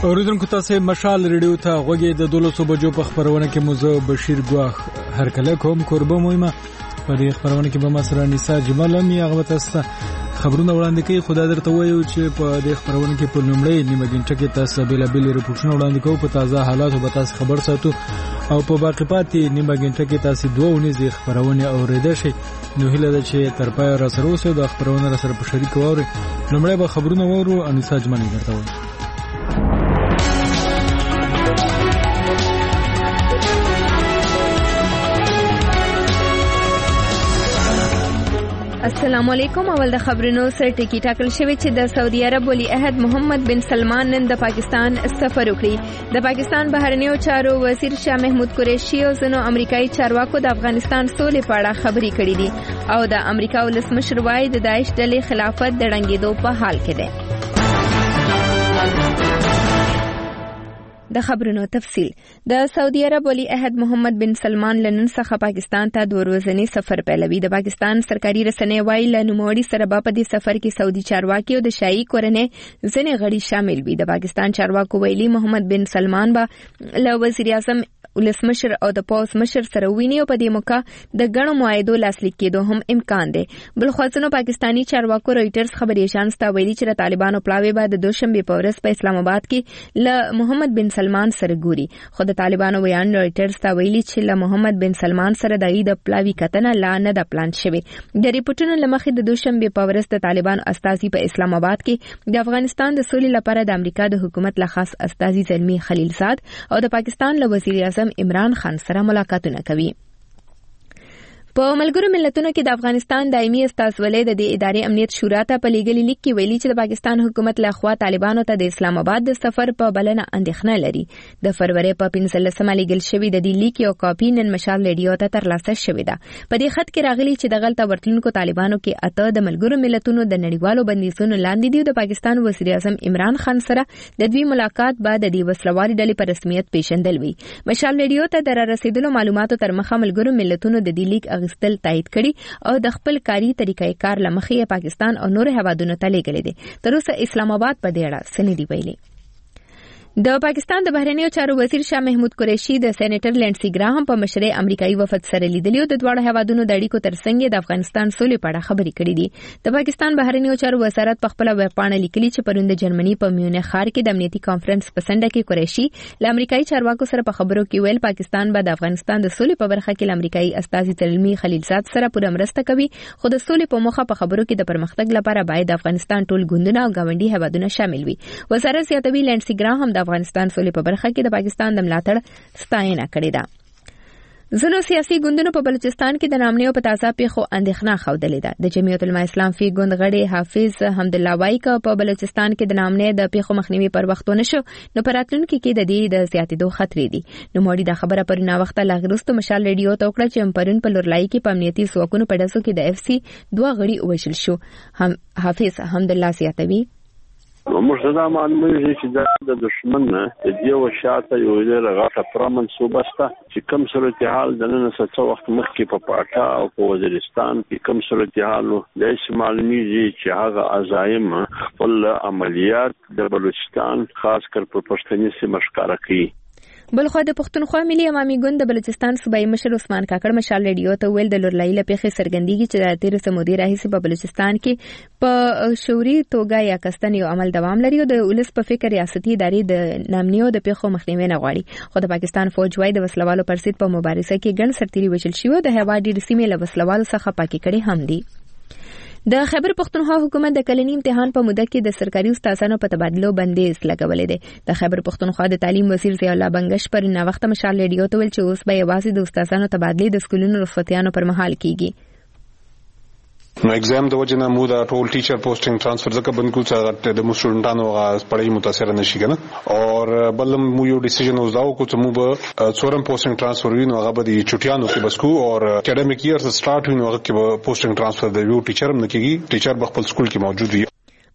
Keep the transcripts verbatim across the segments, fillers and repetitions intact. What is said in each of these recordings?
اوریدونکو تاسو مشال ریډیو ته غوږی د دولسو بجو په خبرونه کې موزه بشیر ګواخ هر کله کوم قربه مهمه په دې خبرونه کې به مسره نساء جمال می هغه تاسو خبرونه وړاندې کوي. خدای درته وایو چې په دې خبرونه کې په لومړی نیمه غنټه کې تاسو بل بل ریپورتونه وړاندې کوو په تازه حالاتو به تاسو خبر ساتو او په باقی پاتې نیمه غنټه کې تاسو دوه ونیزې خبرونه اوریدل شي. نو هیله ده چې تر پای را سره اوسئ د خبرونه را سره په شریک ووري. لومړی به خبرونه وورو او نساء جمال درته وایي. السلام علیکم. اول د خبرونو سره ټکی ټاکل شوی چې د سعودي عرب ولی عہد محمد بن سلمان نن د پاکستان سفر وکړي. د پاکستان بهرنیو چارو وزیر شاه محمود قریشي او ځینو امریکایي چارواکو د افغانستان سولې په اړه خبرې کړې دي او د امریکا ولسمشر وايي د داعش ډلې خلافت د ړنګېدو په حال کې ده. د خبرونو تفصیل. د سعودي عرب ولی عہد محمد بن سلمان لنن څخه پاکستان ته د ورځنی سفر پیلوي. د پاکستان سرکاري رسنۍ وايي له نوموړي سره په دې سفر کې سعودي چارواکي او د شاهي کورنۍ ځینې غړي شامل وي. د پاکستان چارواکو ویلي محمد بن سلمان به له وزیر اعظم ولسمشر او د پوز مشر سره ویني او په دې موقع د غړو معاهدو لاسلیک کېدو هم امکان دی. بل خو پاکستانی چارواکو رويټرز خبري ایجنسی ته ویلي چې طالبانو پلاوی به د دوشنبه په ورځ په اسلام آباد کې له محمد بن سلمان سره ګوري. خو د طالبانو ویان رويټرز ته ویلي چې له محمد بن سلمان سره د عید پلاوی کتنه لا نه د پلان شوی. د ریپورتونو لمخې د دوشنبه په ورځ د طالبانو استازي په اسلام آباد کې د افغانستان د سولې لپاره د امریکا د حکومت له خاص استازي زلمی خلیلزاد او د پاکستان له وزیر اعظم عمران خان سره ملاقاتونه کوي. په ملګرو ملتونو کې د افغانستان دایمي استازولۍ د دې ادارې امنیت شورا ته په لیږلي لیک کې ویلي چې د پاکستان حکومت له خوا طالبانو ته د اسلام آباد د سفر په بلنه اندېښنه لري. د فروری په پنځلسمه لیږل شوی د دې لیک یو کاپي نن مشال ریډیو ته ترلاسه شوې ده. په دې خط کې راغلي چې د غلطه ورتلونکو طالبانو کې اته د ملګرو ملتونو د نړیوالو بندیزونو لاندې دي. د پاکستان وزیر اعظم عمران خان سره د دوی ملاقات بعد د دې وسلوالې ډلې په رسمیت پیژندل وی. مشال ریډیو ته د رسیدلو معلوماتو تر مخه ملګرو ملتونو د دې لیک اغستل تایید کړي او د خپل کاری طریقې کار لمخې پاکستان او نور هوادونو ته لېږلي دي. تر اوسه اسلام آباد په دې اړه څه نه دی ویلي. د پاکستان د بهرنیو چارو وزیر شاه محمود قریشي د سېنیټر لینډسي ګراهم په مشرۍ امریکایي وفد سره لیدلي او د دواړو هوادونو د اړیکو ترڅنګ د افغانستان سولې په اړه خبرې کړې دي. د پاکستان بهرنیو چارو وزارت په خپل ویب پاڼه لیکلي چې پرون د جرمني په میونخ ښار کې د امنیتي کانفرنس په سنډه کې قریشي له امریکایي چارواکو سره په خبرو کې ویل پاکستان به د افغانستان د سولې په برخه کې له امریکایي استازي زلمی خلیلزاد سره پوره مرسته کوي. خو د سولې په موخه په خبرو کې د پرمختګ لپاره باید د افغانستان ټول ګوندونه او ګاونډي هوادونه شامل وي. وزارت زیاتوي لینډسي ګراهم د افغانستان سولې برخه کې د پاکستان د ملاتړ ستاینه کړې ده. ځینو سیاسي ګوندونو په بلوچستان کې د نامنیو په تازه پیښو اندېښنه ښودلې ده. د جمعیت العلماء اسلام فی ګوند غړي حافظ حمدالله وایي چې په بلوچستان کې د نامنې د پیښو مخنیوي پر وخت ونه شو نو په راتلونکي کې د دې د زیاتېدو خطرې دي. نو موري دا خبره پر نا وخت لا غرستو مشال ریډیو ته وکړه چې پرون په لورلای کې په امنیتي ځواکونو په داسو کې د اف سی دوه غړي وژل شو. هم حافظ حمدالله زیاتوي موږ دا معلومه چې دا د دشمن نه د دې وشاته یو ډېر غاټه پرمن صوبه سته چې کوم صورتحال د نن څه وخت مخکې په پاټا او په وزیرستان کې کوم صورتحال د معلومیږي چې هغه عزایم خپل عملیات د بلوچستان خاص کر په پښتني سیمه ښکارا کوي. بلخو د پښتونخوا ملي عوامي ګوند د بلوچستان صوبایي مشر عثمان کاکړ مشال ریډیو ته ویل د لورلای لپاره سرګندګي چې د تیر سمودي راهیسې په بلوچستان کې په شوري توګه یا کستن یو عمل دوام لري او د ولس په فکر ریاستي ادارې د نامنیو د پیښو مخنیوي نه غواړي. خو د پاکستان فوج وايي د وسلوالو پر ضد په مبارزه کې ګڼ سرتیري وژل شوي او د هوا ډېر سیمې له وسلوالو څخه پاکي کړي هم دي. د خیبر پختونخوا حکومت د کلنی امتحان په موده کې د سرکاري استادانو په تبادلو بندیز لګولې ده. د خیبر پختونخوا د تعلیم وزیر ضیاء الله بنگش پر نا وخت مشال ریډیو ته ویل چې اوس به یوازې د استادانو تبادلې د سکولونو رخصتیانو پر مهال کیږي. نو ایگزام د وجنه مو دا ټول ټیچر پوسټینګ ټرانسفر ځکه بند کو چې د مسټډانو غا پړای متاثر نشي کنه او بل مو یو ډیسیژن وزاو کو چې مو به څورم پوسټینګ ټرانسفر وینو هغه به د چټیانو کې بس کو او اکیډمیک ایئر سره سٹارټ وینو هغه کې پوسټینګ ټرانسفر د یو ټیچر هم نکېږي ټیچر په خپل سکول کې موجود وي.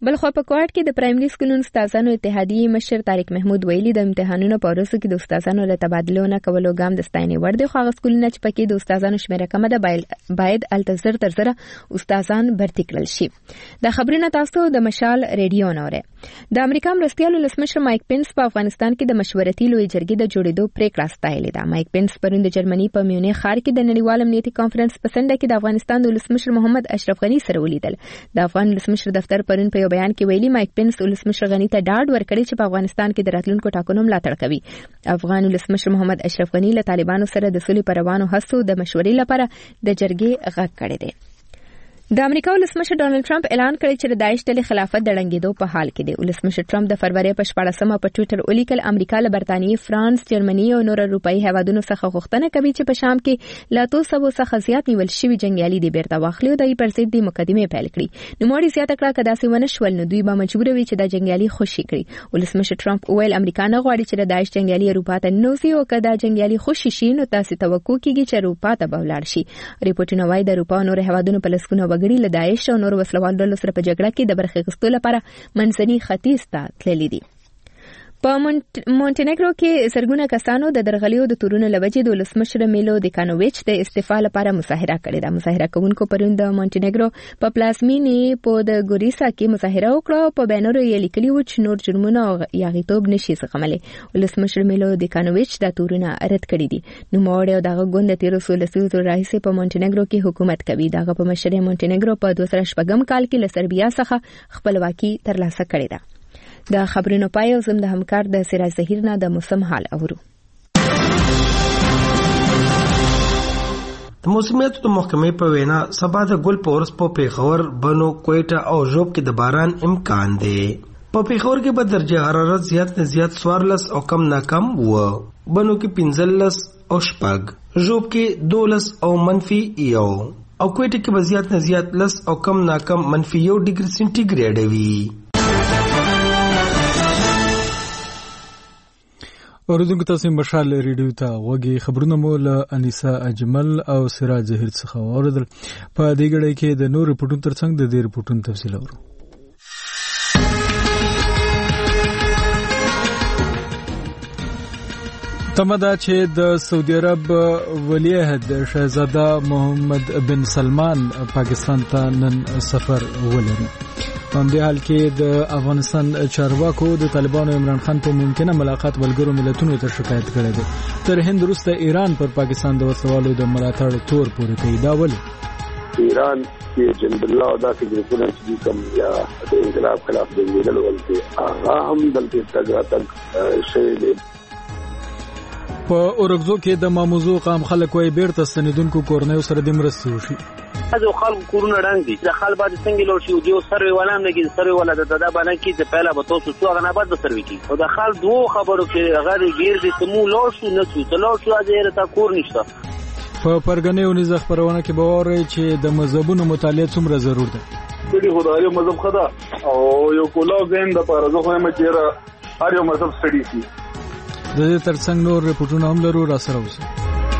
بلخو په کوټ کې د پرایمري سکولونو استادانو اتحادیې مشر طارق محمود ویلي د امتحانونو په ورځو کې د استادانو له تبادلو نه کولو ګام د ستاینې وړ دی، خو هغه سکولونه چې پکې د استادانو شمیره کمه ده باید التزر تر زره استادان برتي کړل شي. د خبرونه تاسو د مشال ریډیو نوره. د امریکا مرستیال ولسمشر مایک پینس په افغانستان کې د مشورتي لوی جرګې د جوړېدو پریکړه ستایلې ده. مایک پینس پرون د جرمني په میونخ ښار کې د نړیوال امنیتي کانفرنس په څنډه کې د افغانستان د ولسمشر محمد اشرف غني سره ولیدل. د افغان ولسمشر دفتر پرون په بیان کې ویلي مایک پینس ولسمشر غني ته ډاډ ورکړی چې په افغانستان کې د راتلونکو ټاکنو ملاتړ کوي. افغان ولسمشر محمد اشرف غني له طالبانو سره د سولې پر روانو هڅو د مشورې لپاره د جرګې غږ کړی دی. د امریکا ولسمشر ډونالد ټرمپ اعلان کړی چې د داعش ډلې خلافت د ړنګېدو په حال کې دی. ولسمشر ټرمپ د فروری په شپاړسمه په ټویټر ولیکل امریکا له برتانیې، فرانس، جرمني او نور اروپایي هیوادونو څخه غوښتنه کوي چې په شام کې له اتو سوو څخه زیات نیول شوي جنګیالي دې بیرته واخلي او د یې پر ضد د مقدمې پیل کړي. نوموړي زیاته کړه که داسې ونه شول نو دوی به مجبور وي چې دا جنګیالي خوشي کړي. ولسمشر ټرمپ وویل امریکا نه غواړي چې د داعش جنګیالي اروپا ته ننوځي او که دا جنګیالي خوشي شي نو تاسې توقع کیږي چې اروپا ته به ولاړ شي. ریپورټونه وایي د اروپا او نور هیوادونو په لسګونه وګړي له داعش او نور وسلوال ډلو سره په جګړه کې د برخې اخیستو لپاره منځني ختیځ ته تللي دي. په مونټینګرو کې زرګونه کسانو د درغلیو د تورونو له وجې د ولسمشر میلو دیکانوویچ د استعفا لپاره مظاهره کړې ده. مظاهره کوونکو پرون د مونټینګرو په پلازمینې په د ګوریسا کې مظاهره وکړه او په بینرو یې لیکلي و چې نور جرمونه او یاغیتوب نشي زغملی. ولسمشر میلو دیکانوویچ دا تورونه رد کړي دي. نوموړی او دغه ګوند د تیرو څو لسیزو راهیسې په مونټینګرو کې حکومت کوي. دغه په مشرۍ مونټینګرو په دوه زره شپږم کال کې له سربیا څخه خپلواکي ترلاسه کړې ده. د خبرونو پای او زم د همکار د سراج ظهیر نه د موسم حال اورو. د موسمیاتو د محکمې په وینا سبا د ګل په ورځ په پیښور، بنو، کویټه او ژوب کې د باران امکان دی. په پیښور کې به درجه حرارت زیات نه زیات څوارلس او کم نه کم و، بنو کې پنځلس او شپږ، ژوب کې دولس او منفي یو او کویټه کې به زیات نه زیات لس او کم نه کم منفي یو ډیګري سنټیګریډ وي. اوریدونکو تاسو مشال ریډیو ته وګورئ. خبرونه مو له انیسا اجمل او سراج ظهیر څخه اوریدل. په دې غړي کې د نور رپورټونو ترڅنګ د دې رپورټونو تفصیل اورو. تمدا چې د سعودي عرب ولی عہد شہزاده محمد بن سلمان پاکستان ته نن سفر ولري. په دې حال کې د افغانستان چارواکو د طالبانو عمران خان په ممکنه ملاقات ولګرو ملتونو ته شکایت کړی دی. تر هند وروسته ایران پر پاکستان د وسوالو د ملاتړ تور پورې کوي. دا ولې ایران کې جند الله دا چې ګروپونه چې کوم یا د انقلاب خلاف د ویلل ولته هغه هم دلته تګراتک شوی دی. په اورګزو کې د ماموزو قام خلک وای بیرته ستنیدونکو کورنیو سره د مرستې وشي. از خلک کورونه ډنګ دي د خلک باندې څنګه لور شي دی سروي ولام نه کې سروي ولا د دا باندې کې چې پهلا به تاسو څو غنا بعد به سروي کې او د خلک دوه خبرو کې غیر غیر دي سمو لور شو نه شو تلور شو اځه تا کور نشته. په پرګنې او نزخ پرونه کې باور چې د مذهبونو مطالعه څومره ضرور ده. دې خدای مذهب خدا او یو کولاو زین د پاره زه خو مې چیرې هر یو مذهب سټډي شي. د دې ترڅنګ نور رپورټونه هم لرو، را سره اوسئ.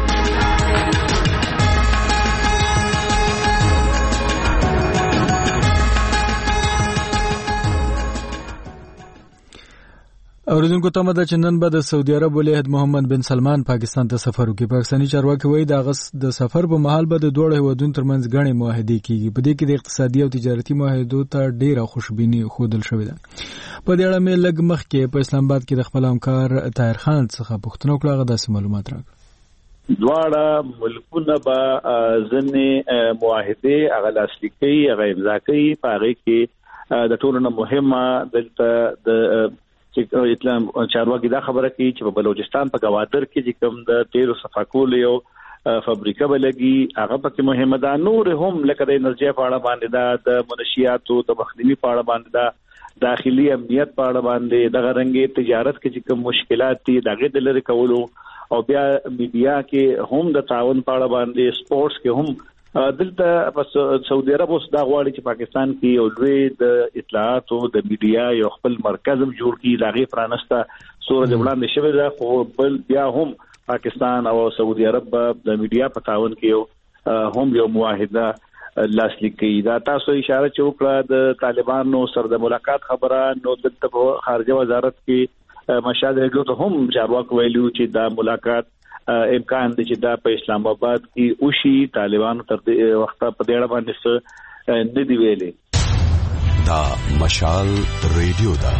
اوریدونکو ته مده چې نن به د سعودي عرب ولی عہد محمد بن سلمان پاکستان ته سفر وکړي. پاکستاني چارواکي وایي د اغست د سفر په مهال به د دوه هیوادونو ترمنځ غړي معاهده کیږي. په دې کې د اقتصادي او تجارتي معاهدو ته ډیره خوشبینی خودل شوې ده. په دې اړه مې لږ مخکې په اسلام آباد کې د خپل همکار طاهر خان څخه پوښتنه وکړه. هغه داسې معلومات راکړل. دواړه ملکونه به ځنې معاهده هغه لاسلیک کوي، هغه امضا کوي. په هغه کې د ټولو نه مهمه دلته د چې اسلام چارواکي دا خبره کوي چې په بلوچستان په گوادر کې چې کوم د تیرو صفاکول یو فابریکه بلګي هغه پکې مهمه ده. نور هم لکه د انرژي په اړه باندې دا د منشیاتو د مخنیوي په اړه باندې دا داخلي امنیت په اړه باندې د غرنګي تجارت کې چې کوم مشکلات دي دغه د لری کولو او بیا میډیا کې هم د تعاون په اړه باندې سپورتس کې هم دلته پس سعودي عرب اوس دا غواړي چې پاکستان کې یو لوی د اطلاعات او د میډیا یو خپل مرکز هم جوړ کړي. لاغي فرانسته سورج وړاندې شوی دا خو بل بیا هم پاکستان او سعودي عرب د میډیا په تعاون کې هم یو معاهده لاسلیک کړي. دا تاسو اشاره چوکړه د طالبانو سره د ملاقات خبره نو د خارجه وزارت کې مشال ریډیو ته هم چارواکو ویلو چې دا ملاقات امکان دی چې دا په اسلام آباد کې وشي. طالبانو تر دې وخت په دې اړه باندې نه دی ویلي. دا مشال ریډیو دا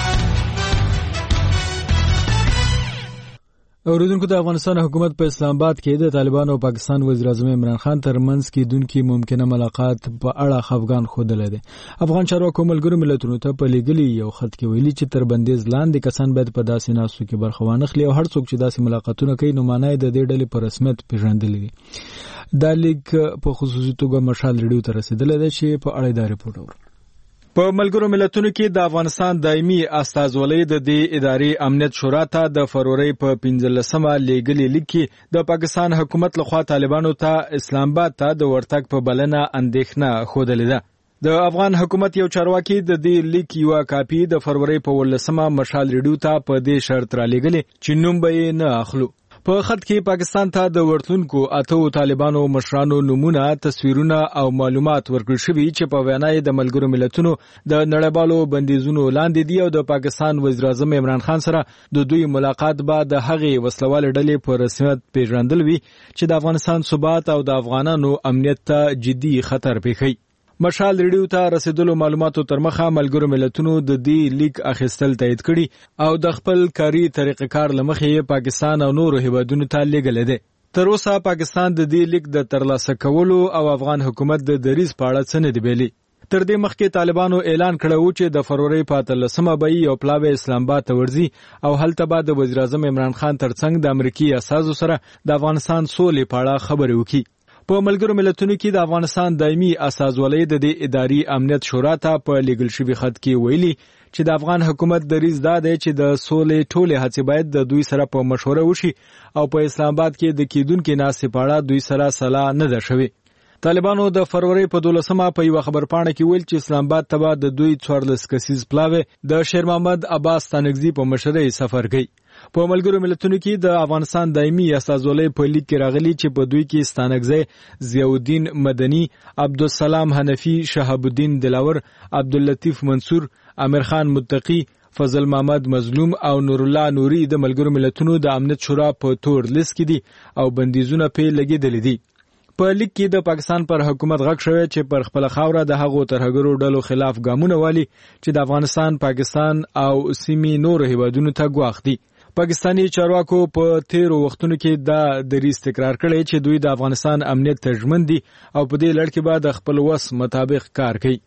اوریدونکو د افغانستان حکومت په اسلام آباد کې د طالبانو او پاکستان وزیر اعظم عمران خان ترمنځ کېدونکي ممکنه ملاقات په اړه خفګان ښودلی دی. افغان چارواکو ملګرو ملتونو ته په لیږلي یو خط کې ویلي چې تر بندیز لاندې کسان باید په داسې ناستو کې برخه وانخلي او هر څوک چې داسې ملاقاتونه کوي نو معنی د دې ډلې په رسمیت پیژندلی دی. دا لیک په خصوصي توګه مشال ریډیو ته رسیدلی دی چې په اړه دا رپورټ اورو. په ملګرو ملتونو کې د افغانستان دایمي استازولۍ د دې ادارې امنیت شورا ته د فروری په پنځلسمه لیږلي لیک کې د پاکستان حکومت لخوا طالبانو ته اسلام آباد ته د ورتګ په بلنه اندېښنه ښودلې ده. د افغان حکومت یو چارواکي د دې لیک یو کاپي د فروری په ولسمه مشال ریډیو ته په دې شرط را لیږلي چې نوم به یې نه اخلو. په خط کې پاکستان ته د ورتلونکو اتو طالبانو مشرانو نمونه، تصویرونه او معلومات ورکړل شوي چې په وینا یې د ملګرو ملتونو د نړیوالو بندیزونو لاندې دي او د پاکستان وزیر اعظم عمران خان سره د دوی ملاقات به د هغې وسلوال ډلې په رسمیت پیژندل وي چې د افغانستان ثبات او د افغانانو امنیت ته جدي خطر پیښوي. مشال ریډیو ته رسیدلو معلوماتو تر مخه ملګرو ملتونو د دې لیک اخیستل تایید کړي او د خپل کاري طریقې کار لمخې پاکستان او نورو هیوادونو ته لیږلی دی. تر اوسه پاکستان د دې لیک د ترلاسه کولو او افغان حکومت د دریځ په اړه څه نه دی ویلي. تر دې مخکې طالبانو اعلان کړی و چې د فروری په اتلسمه به یو پلاوی اسلام آباد ته ورځي او هلته به د وزیر اعظم عمران خان ترڅنګ د امریکایي اساسو سره د افغانستان سولې په اړه خبرې وکړي. په ملګرو ملتونو کې د افغانستان دایمي استازولۍ د دې ادارې امنیت شورا ته په لیږل شوي خط کې ویلي چې د افغان حکومت دریځ دا دی چې د سولې ټولې هڅې باید د دوی سره په مشوره وشي او په اسلام آباد کې د کېدونکې ناستې په اړه دوی سره سلا نه ده شوې. طالبانو د فروری په دولسمه په یوه خبرپاڼه کې ویل چې اسلام آباد ته به د دوی څوارلس کسیز پلاوی د شیر محمد عباس ستانکزي په مشرۍ سفر کوي. په ملګرو ملتونو کې د افغانستان دایمي استازولۍ په لیک کې راغلي چې په دوی کې ستانکزی ضیاءالدین مدني، عبدالسلام حنفي، شهاب الدین دلاور، عبداللطیف منصور، امیر خان متقی، فضل محمد مظلوم او نور الله نوري د ملګرو ملتونو د امنیت شورا په تور لیست کې دي او بندیزونه پې لګېدلي دي. په لیک کې د پاکستان پر حکومت غږ شوی چې پر خپل خاوره د هغو ترهګرو ډلو خلاف ګامونه والي چې د افغانستان، پاکستان او سیمې نورو هیوادونو ته ګواښ دي. پاکستانی چارواکو په تیرو وختونو کې دا دریځ تکرار کړی چې دوی د افغانستان امنیت ته ژمن دي او په دې لړ کې به د خپل وس مطابق کار کوي.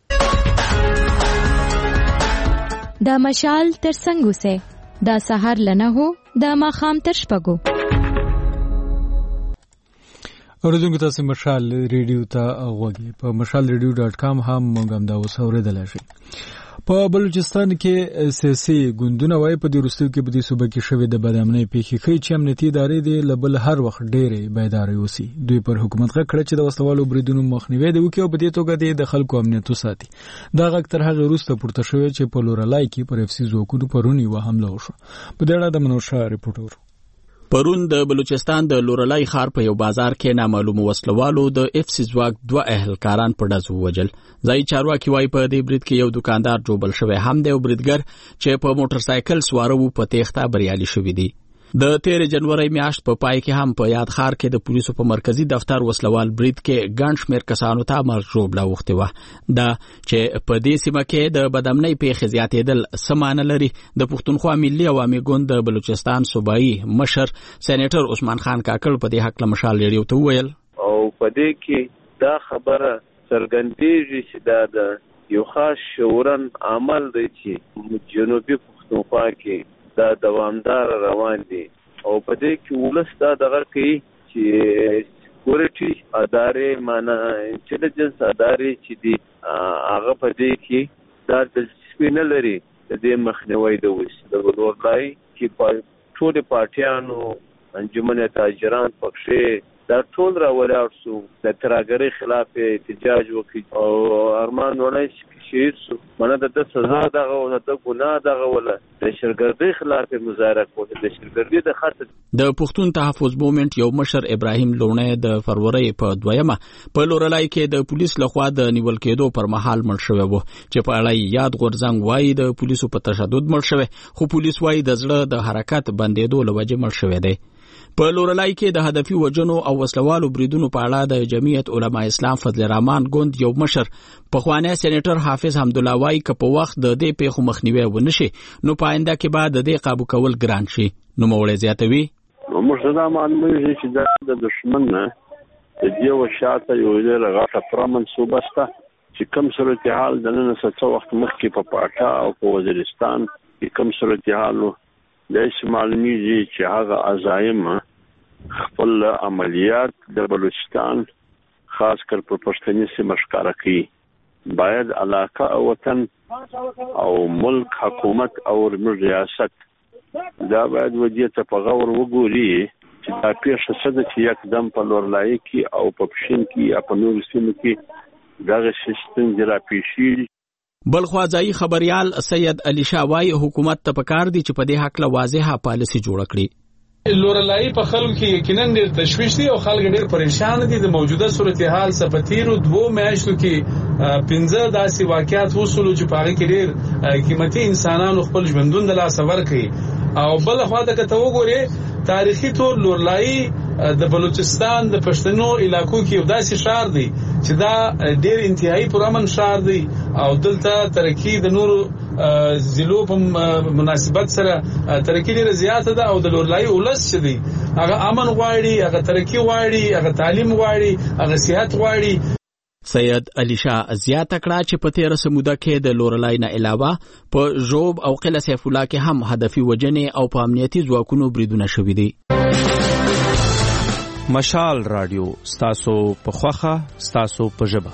دا مشال تر څنګه وسه دا سحر لنه هو دا ماخام تر شپږو. اوریدونکو تاسو مشال ریډیو ته غوږی په مشال ریډیو ډاټ کام هم موږ هم دا اوس اوریدلی شئ. په بلوچستان کې سیاسي ګوندونه وایي په دې وروستیو کې په دې صوبه کې شوې د بدامنۍ پیښې ښیي چې امنیتي ادارې دې له بل هر وخت ډېرې بیدارې اوسي. دوی پر حکومت غږ کړی چې د وسلوالو بریدونو مخنیوی دې وکړي او په دې توګه دې د خلکو امنیت وساتي. دا غږ تر هغې وروسته پورته شوی چې په لورلای کې پر افسي ځواکونو پرون یوه حمله وشوه. په دې اړه د منوشه رپورټ ورو. پرون د بلوچستان د لورلای ښار په یو بازار کې نامعلومو وسلوالو د اف سی ځواک دوه اهلکاران په ډز ووژل. ځایي چارواکي وایي په دې برید کې یو دوکاندار جوبل شوی هم دی او بریدګر چې په موټر سایکل سواره و په تېښته بریالي شوي دي. د تیر جنوري میاشت په پای کې هم په یاد ښار کې د پولیسو په مرکزی دفتر وسلوال برید کې ګڼ شمېر کسانو ته مرګ ژوبله اوښتې وه. دا چې په دې سیمه کې د بدامنۍ پیښې زیاتېدل څه معنی لري د پښتونخوا ملي عوامي ګوند د بلوچستان صوبایي مشر سېنیټر عثمان خان کاکړ په دې هکله مشال ریډیو ته وویل او په دې کې دا خبره څرګندېږي چې دا د یو خاص شعورن عمل دی چې جنوبي پښتونخوا کې دا دوامدار روان دي او په دې کې ولس دا دغه کوي چې سکیورټي ادارې معنا انټيليجنس ادارې چې دي هغه په دې کې دا د سپینل لري د دې مخنیوي د وس د ورلای کې په ټول پارټیانو انجمن تاجران پکښې دا ټول را ولاړ شو د ترهګرۍ خلاف احتجاج وکړي او ارمان وړی شهید شو منه د سزا دغه او د ګناه دغه ولا د شرګردۍ خلاف مظاهره کوله د شرګردۍ د خاطر د پښتون تحفظ موومېنټ یو مشر ابراهیم لونی د فروری په دویمه په لورلای کې د پولیس لخوا د نیول کېدو پر مهال مړ شوی و چې په اړه یاد غورځنګ وایي د پولیسو په تشدد مړ شوی خو پولیس وایي د زړه د حرکت بندېدو لوجه مړ شوی دی په لورلای کې د هدفي وجنو او وسلوالو بریدونو په اړه د جمعیت علما اسلام فضل الرحمن ګوند یو مشر پخوانی سېنیټر حافظ حمدالله وایي که په وخت د دې پیښو مخنیوي ونشي نو په آینده کې به د دې قابو کول ګران شي نو موړی زیاتوي موږ دا معلومه چې د دشمن نه د دې وشاته یو ډېر غټه پرامن صوبه شته چې کوم صورتحال د نن څه وخت مخکې په پاټا او په وزیرستان کې کوم صورتحال د معلومیږي چې هغه عزایم خپل عملیات د بلوچستان خاص کر په پښتني سیمه ښکارا کوي باید علاقه او وطن او ملک حکومت او ریاست دا باید وجه ته په غور وګوري چې دا پیښه څه ده چې یکدم په لورلای کې او په پښین کې یا په نور سیمو کې دغه سیستم جلا پیشي بلخوا ځای خبريال سید علي شاوای حکومت ته پکار دي چې په دې حق له واضحه پالیسي جوړ کړي لورلای په خلکو کې یقینا ډېر تشویش دي او خلک ډېر پریشان دي د موجوده صورتحال سپتیرو دوه میاشتو کې پنځه داسې واقعیات وصولو چې په هغه کې ډېر قیمتي انسانانو خپل ژوندون د لاس ور کړي او بل خوا ته کته وګوري تاریخي تور لورلای د بلوچستان د پښتنو علاقو کې یو داسې شهر دی چې دا ډېر انتهایی پرامن شهر دی او دلته ترقی د نورو زلو په مناسبت سره ترقی ډېره زیاته ده او د لورلای ولس چې دی هغه امن غواړي هغه ترقی غواړي هغه تعلیم غواړي هغه صحت غواړي سید علي شاه زیاته کړه چې په تیر سموده کې د لورلای نه علاوه په ژوب او قلعه سیف الله کې هم هدفي وجنې او په امنیتي ځواکونو بریدونه شوي دي مشال رادیو ستاسو په خوخه ستاسو په ژبه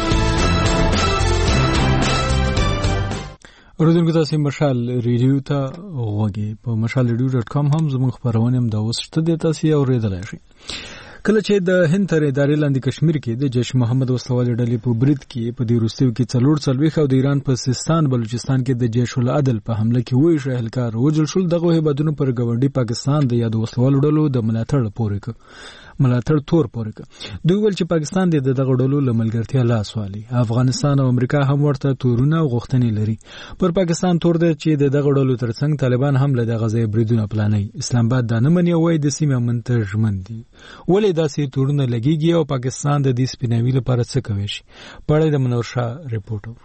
اوریدونکو تاسو مشال ریډیو ته غوږی په مشال ریډیو ډاټ کام هم زموږ خبرونه هم دا وسته د تاسو اوریدلای شئ کله چې د هند تر ادارې لاندې کشمیر کې د جیش محمد وسلوال ډلې په برید کې په دې روسیو کې څلور څلويخ او د ایران په سیستان بلوچستان کې د جیش العدل په حمله کې وایي شهلکار وجل شول دغه هیبتونو پر ګوندی پاکستان د یاد وسلوال ډلو د ملاتړ پورې ک ملاتړ تور پورې ک دوی ول چې پاکستان د دغه ډلو لملګرتیا لاس والی افغانستان او امریکا هم ورته تورونه غوښتنې لري پر پاکستان تور دی چې د دغه ډلو ترڅنګ طالبان هم له دغه ځای بریدونه پلانوي اسلام آباد د نمنې وای د سیمه منتجمن دي ولې داسې تورونه لګيږي او پاکستان د دې سپیناوي لپاره څه کوي شي پړې د منورشا ریپورټ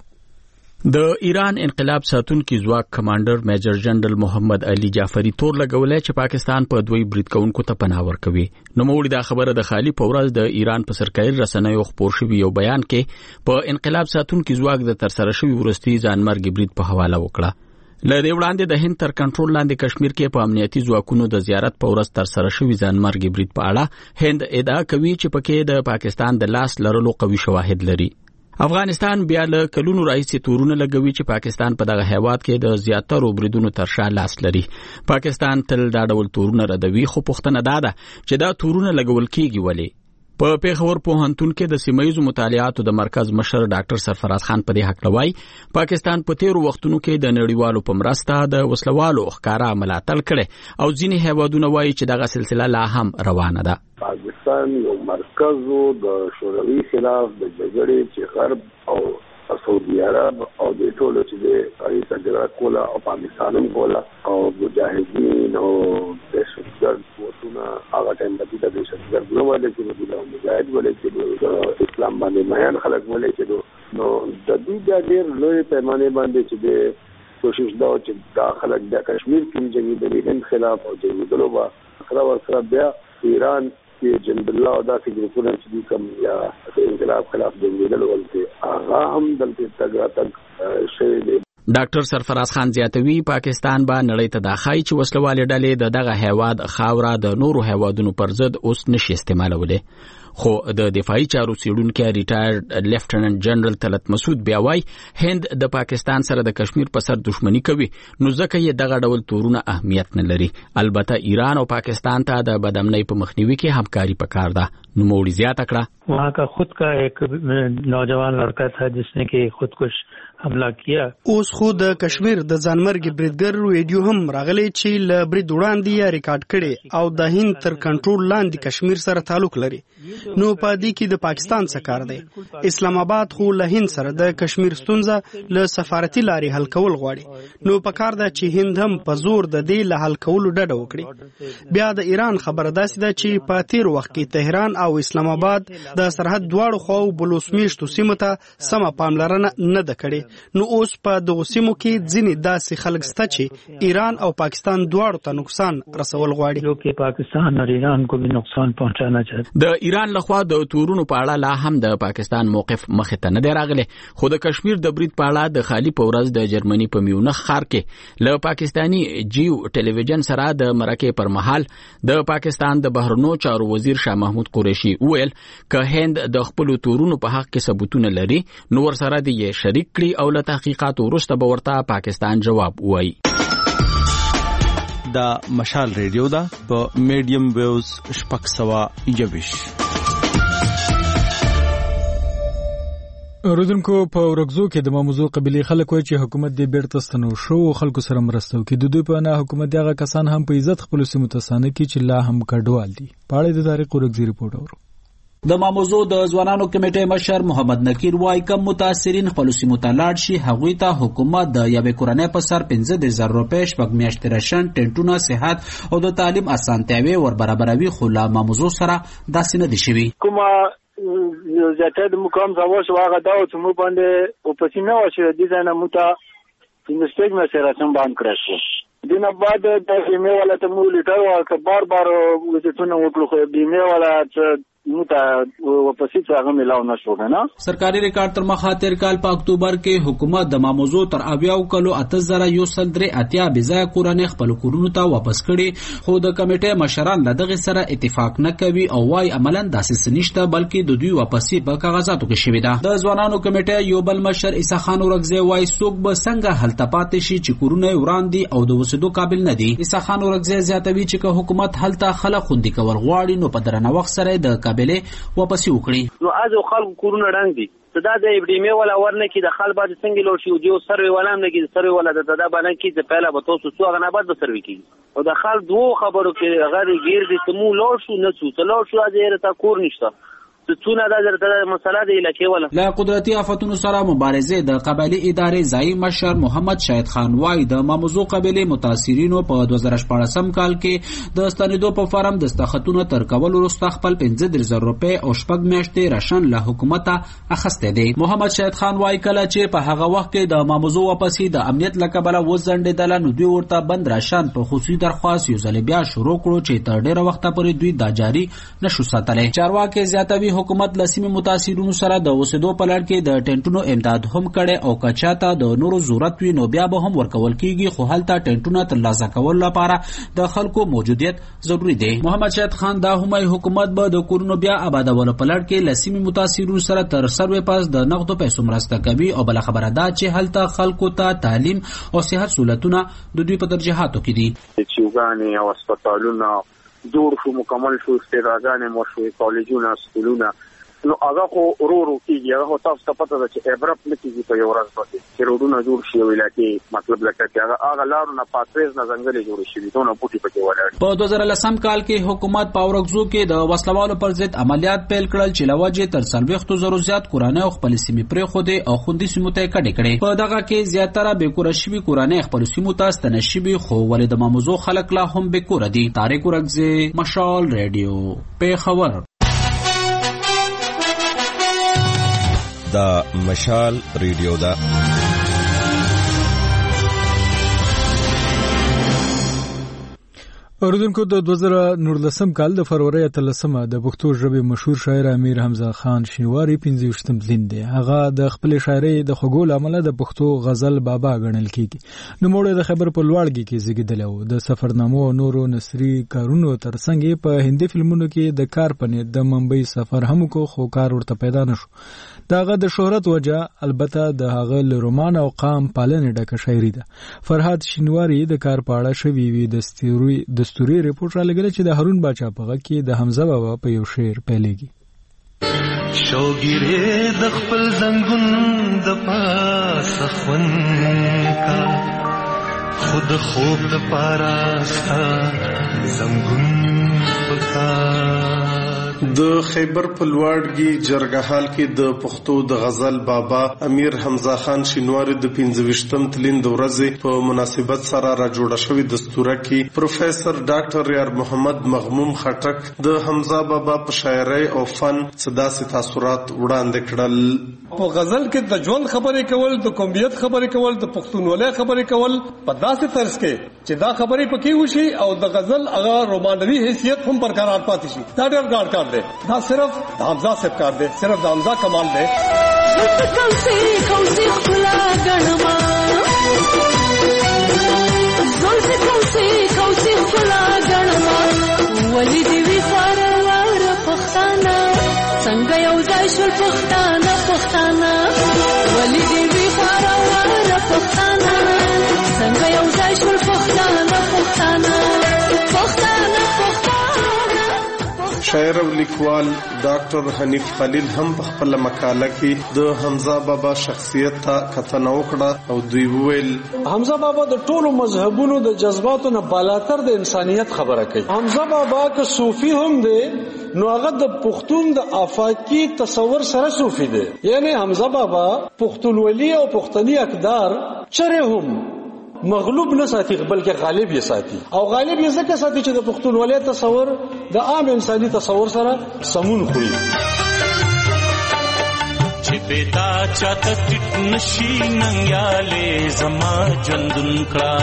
د ایران انقلاب ساتونکي ځواک کمانډر میجر جنرال محمد علي جعفری تور لګولای چې پاکستان په دوی برید کوونکو ته پناه ورکوي نو موږ دا خبره د خالی په ورځ د ایران په سرکاري رسنیو خبر شوی یو بیان کې په انقلاب ساتونکي ځواک د ترسره شوی ورستي ځانمرګ برید په حواله وکړه لدې وړاندې د هند تر کنټرول لاندې کشمیر کې په امنیتي ځواکونو د زیارت په ورځ ترسره شوی ځانمرګ برید په اړه هند ادعا کوي چې پکې د پاکستان د لاس لرلو قوي شواهد لري افغانستان بیا له کلونو راځي تورونه لګوي چې پاکستان په دغه هیواد کې د زیاترو بریدونو تر شا لاس لري پاکستان تل دا ډول تورونه ردوي خو پښتنه دا ده چې دا تورونه لګول کیږي ولې په پیښور پوهنتون کې د سیمایي مطالعاتو د مرکز مشر ډاکټر سرفراز خان په دې حق لوي پاکستان په تیرو وختونو کې د نړیوالو په مرسته د وسلوالو ښکارا ملاتړ کړي او ځینې هیوادونه وایي چې دغه سلسله لا هم روانه ده پاکستان یو مرکز د شوروي خلاف د جګړې چې غرب او سعودي عرب او د ټولو چې د اړیکې سره کوله او پاکستانم کوله او مجاهدین او دهشتګرد قوتونه هغه ټیم د دې دهشتګرد نو ولې چې د مجاهد ولې چې اسلام باندې مهان خلک ولې چې نو د دې د ډېر لوی پیمانه باندې چې د کوشش دا چې د خلک د کشمیر کې جنگي د هند خلاف او جنگي دلوبا خبر ورسره بیا ایران کې جند الله دا چې ګروپونه چې کوم یا د انقلاب خلاف جنگیدل ولته هغه هم دلته تګراتګ شوی دی ډاکټر سرفراز خان زیاتوي پاکستان به نړۍ ته داخای چې وسلوالې ډلې د دغه هیواد خاوره د نورو هیوادونو پر ضد اوس نشي استعمالولې خو د دفاعي چارو څېړونکي ریټایرډ لیفټننټ جنرال طلعت مسعود بیا وایي هند د پاکستان سره د کشمیر په سر دښمني کوي نو ځکه یې دغه ډول تورونه اهمیت نه لري البته ایران او پاکستان ته د بدامنۍ په مخنیوي کې همکاري پکار ده نوموړي زیاته کړه वहाँ का खुद का एक नौजवान लड़का था जिसने कि खुदकुश हमला किया. اوس خو د کشمیر د ځانمرګ بریدګر ویډیو هم راغلی چې ل برید وړاندې یې ریکارډ کړي او د هند تر کنټرول لاندې کشمیر سره تعلق لري. نو په دې کې د پاکستان څخه کار دی. اسلام آباد خو له هند سره د کشمیر ستونزه له سفارتي لارې حل کول غواړي. نو په کار ده چې هند هم په زور د دې له حل کولو ډډه وکړي. بیا د ایران خبره داسې ده چې په تیر وخت کې تهران او اسلام آباد د سرحد دواړو خواو بلوچ میشتو سیمو ته سمه پاملرنه نه ده کړې. نو اوس په دغه سیمو کې ځینې داسې خلک شته چې ایران او پاکستان دواړو ته نقصان رسول غواړي. جو کې پاکستان او ایران کو به نقصان پہنچانا چاهي. د ایران لخوا د تورونو په اړه لا هم د پاکستان موقف مخ ته نه دی راغلی. خو د کشمیر د برید په اړه د خالی په ورځ د جرمني په میونخ ښار کې له پاکستانی جیو ټلویزیون سره د مرکې پر مهال د پاکستان د بهرنیو چارو وزیر شاه محمود قریشي وویل که هند د خپل تورونو په حق کې ثبوتونه لري نو ورسره دې شریک کړي او له تحقیقات وروسته به ورته پاکستان جواب وایي. دا مشال ریډیو دا په میډیم ویوز شپږ سوه یوویش. اوریدونکو په ورغزو کې د ماموزو قبيلي خلک وایي چې حکومت دې بیرته ستنو شو خلکو سره مرسته وکړي. د دوی په نه حکومت دغه کسان هم په عزت خپل سیمو ته سانه کې چې لا هم کډوال دي. پاړې د تاریخ ورغزي رپورټ اورو. د ماموزو د ځوانانو کمیټې مشر محمد نکیر وايي کم متاثرین خپل سیمو ته لاړ شي هغوی ته حکومت د یوې کورنۍ په سر پنځه زره روپۍ شپږ میاشتې راشن ټینټونه صحت او د تعلیم اسانتیاوې ور برابروي. خو لا ماموزو سره داسې نه دي شوي. کومه زیاته د مقام زاوش واغه دا چې مو باندې او پسې نه وشه دي ځنه موته انستګ مې سره سم باندې کړی. دینه بعد د بیمه والا ته مو لیټر ورکړ بار بار وځتونه وکړو خو بیمه والا چې موته واپسې څنګه ملاو نشو کنه. سرکاري ریکارډ تر مخه تیر کال په اکتوبر کې حکومت د ماموزو تر اویاو کلو اته زره یو سل درې اتیا بځای کورنۍ خپل کورونو ته واپس کړي. خو د کمیټې مشران له دغه سره اتفاق نه کوي او وايي عملاً داسې نشته بلکې د دوی واپسې په کاغذاتو کې شوی ده. د ځوانانو کمیټې یو بل مشر عیسی خان ورغزی وايي څوک به څنګه هلته پاتې شي چې کورونه وړاندې او د وسیدو قابل نه دي. عیسی خان ورغزی زیاتوي چې حکومت هلته خلک خوندي کول غواړي نو په درنه وخت سره د قابلیت واپس وکړي. نو ازو خلکو کورونه ډنګ دي صدا د ایبډیمه ولا ورنه کې د خل باندې څنګه لور شي او سروي ولا نه کې سروي ولا د ددا باندې کې د پهلا به تاسو څو غنا بعد سروي کې او د خل دوه خبرو کې غری غیر دي تمو لور شو نه څو لور شو اجر تا کور نشته څونه د د مسله دی لکه ولا لا قدرتي آفتونو سره مبارزه د قبایلی ادارې ځای مشر محمد شاهد خان وايي د ماموزو قبایلی متاثرینو په دوه زره شپږم کال کې د ستنیدو په فارم د استخطونو تر کول وروسته خپل پنځه زره روپۍ او شپږ میاشتې راشن له حکومت اخسته دي. محمد شاهد خان وايي کله چې په هغه وخت کې د ماموزو واپسې د امنیت لکبله وزندېدل نو دوی ورته بند راشن په خصوصي درخواست یو ځل بیا شروع کړو چې تر ډیره وخت پورې دوی دا جاری نشو ساتلی. چارواکي زیاتوي حکومت لسیمه متاثرینو سره د وسیدو په لړ کې د ټینټونو امداد هم کړي او کچاته د نورو ضرورت وي نو بیا به هم ورکول کیږي خو هلته ټینټونه ترلاسه کول لپاره د خلکو موجودیت ضروری دی. محمد شاهد خان دا هم حکومت به د کورونو بیا آبادولو په لړ کې لسیمه متاثرینو سره تر سروي پاس د نقدو پیسو مرسته کوي او بل خبره ده چې هلته خلکو ته تعلیم او صحت سہولتونه د دوی په ترجیحاتو کې دي. چوغانې او هسپتالونه جوړ شو مکمل شو استادانې مو شو کالجونه سکولونه نو هغه خو ورورو کېږي هغه تاسو ته پته ده چې ابرپ نه کېږي په یو ورځ باندې چې روډونه جوړ شي ویل کې مطلب لکه چې هغه هغه لارو نه پاتریز نه ځنګلې جوړ شي دونه بوټي پکې ولاړ. په دوه زره لسم کال کې حکومت په اورګزو کې د وسلوالو پر ضد عملیات پیل کړل چې لوجه تر څلوېښتو زرو زیات کورانه او خپل سیمې پرې خوده او خوندي سیمو ته کډې کړې. په دغه کې زیاتره به کور شوي کورانه خپل سیمو ته ستنشبي خو ولې د ماموزو خلک لا هم به کور دي. طارق ورغزی مشال ریډیو په خبر. دا مشال ریډیو دا اوریدونکو د دوه زره نولسم کال د فروری اتلسمه د پښتو ژبې مشهور شاعر امیر حمزه خان شینواری پنځه ویشتم زین دی. هغه د خپل شاعرۍ د خوږو لامل د پښتو غزل بابا ګڼل کیږي. نو موږ د خبر په لوړګي کې زیږیدل او د سفرنامو او نورو نثري کارونو ترڅنګ په هندي فلمونو کې د کار پنه د ممبئی سفر هم کو خو کار ورته پیدا نشو. داغه د شهرت وجه البته د هغه له رومان او قام پالنې ډکه شاعري ده. فرهاد شینواری د کار پاړه شوی وی دستوري دستوري ریپورت را لګل چې د هارون باچا په غږ کې د حمزه بابا په یو شعر پیلېږي. شوګیره د خپل زنګون د پاسه خون کا خود خوب د پاراستا زنګون پکا. د خیبر په لوړګي جرګهال کې د پښتو د غزل بابا امیر حمزه خان شینواری د پنځه تلین د ورځې په مناسبت سره را جوړه شوې دستوره کې پروفیسور ډاکټر یار محمد مغموم خټک د حمزه بابا په شاعرۍ او فن صداسي تاثرات وړاندې کړل. په غزل کې د ژوند خبرې کول، د قومیت خبرې کول، د پښتونولۍ خبرې کول په داسې طرز کې چې دا خبرې پکې وشي او د غزل هغه رومانوي حیثیت هم برقرار پاتې شي. دا ډېر ګټور کار دی. دا صرف د حمزه صاحب کار دی، صرف د حمزه کمال دی. کوسي کوسي خلا غنما زولسي کوسي کوسي خلا غنما ولي دی وی فارور پښتانه څنګه یو ځای شول پښتانه پښتانه ولي دی وی فارور پښتانه څنګه یو ځای شول پښتانه پښتانه پښتانه شاعر او لیکوال ډاکټر حنیف خلیل هم په خپل مقاله کې د حمزه بابا شخصیت ته کتنه وکړه او دوی وویل حمزه بابا د ټولو مذهبونو د جذباتو نه بالاتر د انسانيت خبره کوي. حمزه بابا که صوفي هم دی نو هغه د پښتون د افاقي تصور سره صوفي دی. یعنی حمزه بابا پښتونولي او پښتني اقدار چره هم مغلوب نه ساتي بلکې غالب یې ساتي او غالب یې ځکه ساتي چې د پښتونولۍ تصور د عام انساني تصور سره سمون خوري. چې پیدا چاته ټټ نشي ننګیاله زما ژوندون کړه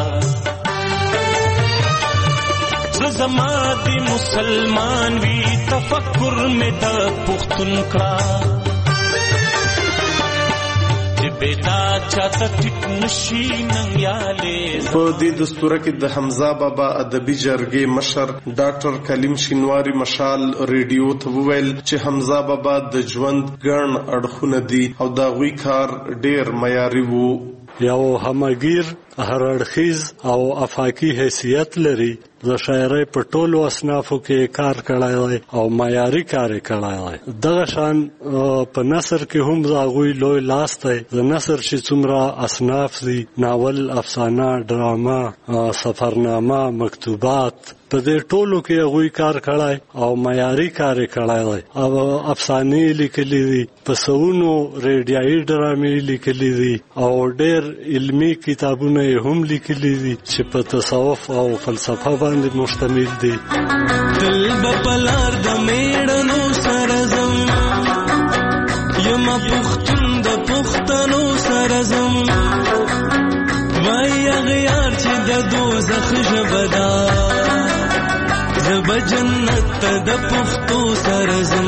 زما د مسلمان وی تفکر مې د پښتون کړه په دې دستوره کې د حمزه بابا ادبي جرګې مشر ډاکټر کلیم شینواری مشال ریډیو ته وویل چې حمزه بابا د ژوند ګڼ اړخونه دي او دا غوي کار ډېر معیاري وو. یو همگیر هر اړخیز او افاقي حیثیت لري. د شاعرۍ په ټولو اصنافو کې کار کړی دی او معیاري کار یې کړی دی. دغه شان په نثر کې هم د هغوی لوی لاس دی. د نثر چې څومره اصناف دي، ناول، افسانه، ډرامه، سفرنامه، مکتوبات، په دې ټولو کې هغوی کار کړی او معیاري کار یې کړی دی. او افسانې لیکلي دي، په سوونو ریډیایي ډرامې لیکلي دي او ډېر علمي کتابونه یې هم لیکلي دي چې په تصوف او فلسفه باندې مشتمل دي. دل بپلار د میړنو سره زم یم پښتون د پښتنو سره زم وای غیار چې د دوزخ ژبدا زب جنت د پښتو سره زم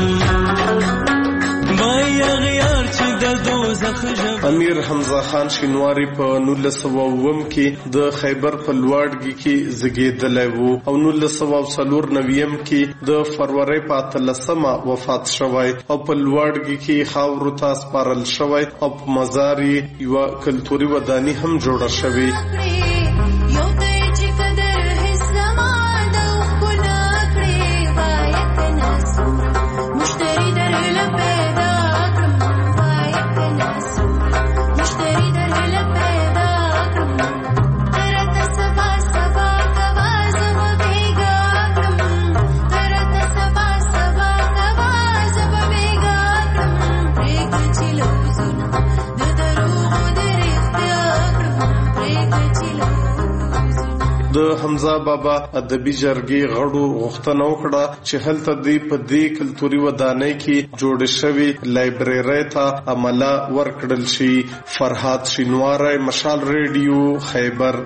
وای غیار چې د دوزخ ژبدا. امیر حمزه خان شینواری په نولس سوه اووم کې د خیبر په لوړګي کې زیږیدلی وو او نولس سوه څلور نویم کې د فروری په اتلسمه وفات شوی او په لوړګي کې خاورو ته سپارل شوی او په مزار یې یوه کلتوري وداني هم جوړه شوې. د حمزه بابا ادبي جرګې غړو غوښتنه وکړه چې هلته دی په دې کلتوري ودانۍ کې جوړ شوی لایبرری ته عمله ورکړل شي. فرهاد شینواری، مشال ریډیو، خیبر.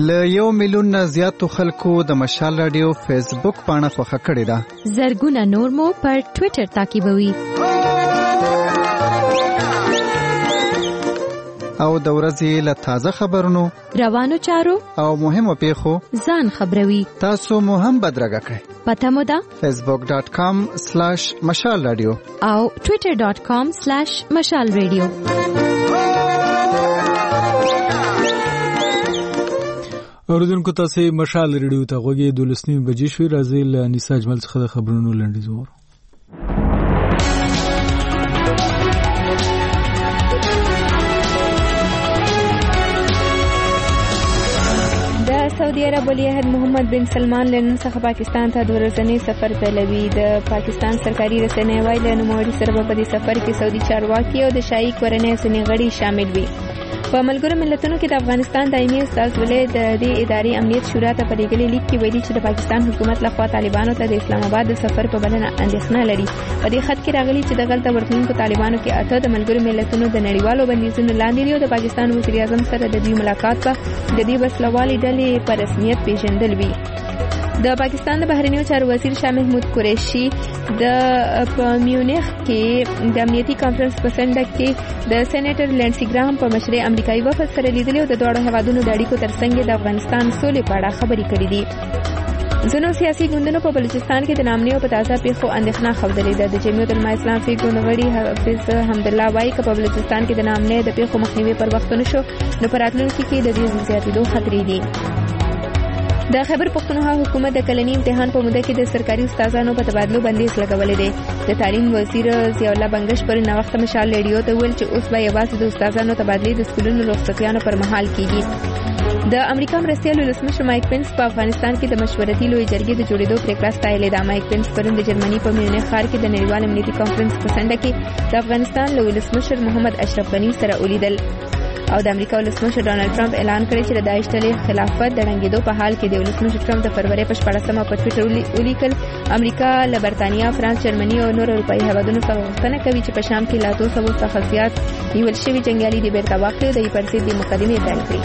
له یو میلیون نه زیاتو خلکو د مشال رادیو فیسبوک پاڼه خوښه کړې ده. زرګونه نور مو پر ټوئیټر تعقیبوي. او د ورځې له تازه خبرونو، روانو چارو او مهمو پیښو ځان خبروي. تاسو مو هم بدرګه کړئ. پته مو ده فیسبوک ډاٹ کام سلیش مشال رادیو او ټوئیټر ډاٹ کام سلیش مشال رادیو. اوریدونکو تاسو مشال رادیو ته غوږی دولسنی بجې شوې. راځي له انیسا اجمل څخه د خبرونو لنډیز وو. سعودي عرب ولی عہد محمد بن سلمان له نن څخه پاکستان ته د ورځني سفر پیلوي. د پاکستان سرکاري رسنۍ وايي له نوموړي سره په دې سفر کې سعودي چارواکي او د شاهي کورنۍ سنی غړي شامل وي. په ملګرو ملتونو کې د افغانستان دایمي استازولۍ د دې ادارې امنیت شورا ته په لیکلي لیک کې ویلي چې د پاکستان حکومت لخوا طالبانو ته د اسلام آباد د سفر په بلنه اندېښنه لري. په دې خط کې راغلي چې د غلطه ورتلونکو طالبانو کې اته د ملګرو ملتونو د نړیوالو بندیزونو لاندې دي او د پاکستان وزیر اعظم سره د دوی ملاقات په د دې وسلوالې ډلې په رسمیت پیژندل وی. د پاکستان د بهرنیو چارو وزیر شاه محمود قریشي د میونخ کې د امنیتي کانفرنس په سندک کې د سېنیټر لینسي ګرام په مشرۍ امریکایي وفد سره لیدلي او د دواړو هیوادونو د اړیکو ترڅنګ د افغانستان سولې په اړه خبرې کړې دي. ځینو سیاسي ګوندونو په بلوچستان کې د نامنیو په تازه پیښو اندېښنه ښودلې ده. د جمعیت العلماء اسلام فی ګوند غړي حافظ حمدالله وایي چې په بلوچستان کې د نامنۍ د پیښو مخنیوي پر وخت نشو نو په راتلونکي کې د دې زیاتېدو خطرې دي. د خیبر پختونخوا حکومت د کلني امتحان په موده کې د سرکاري استادانو په تبادلو بندیز لګولې دی. د تعلیم وزیر ضیاء الله بنگش پر نوښت مشال ریډیو ته ویل چې اوس به یوازې د استادانو تبادلې د سکولونو رخصتیانو پر مهال کیږي. د امریکا مرستیال ولسمشر مایک پنس په افغانستان کې د مشورتي لوی جرګې د جوړېدو پریکړه ستایلې ده. مایک پنس پرون د جرمني په میونخ ښار کې د نړیوال امنیتي کانفرنس په څنډه کې د افغانستان له ولسمشر محمد اشرف غني سره ولیدل او د امریکا ولسمشر ډانلډ ټرمپ اعلان کړی چې د داعش ډلې خلافت د ړنګېدو په حال کې د ولسمشر ټرمپ د فروری په شپاړسمه په ټویټر ولیکل امریکا له برتانیا، فرانس، جرمني او نورو اروپایي هیوادونو څخه غوښتنه کوي چې په شام کې لا دوه سوه څخه زیات نیول شوي جنګیالي د بیرته واخلي او د یې پر ضد د مقدمې پیل کړي.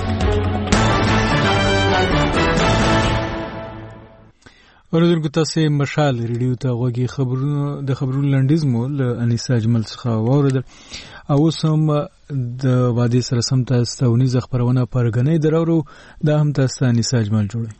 اوریدونکو تاسو مشال ریډیو ته غوږی خبرونو د خبرونو لنډیز مو له انیسا اجمل څخه واوریدل. او سم د وادي سره سم تاسو ونیز خبرونه پرګنې درورو دا هم تاسو انیسا اجمل جوړي.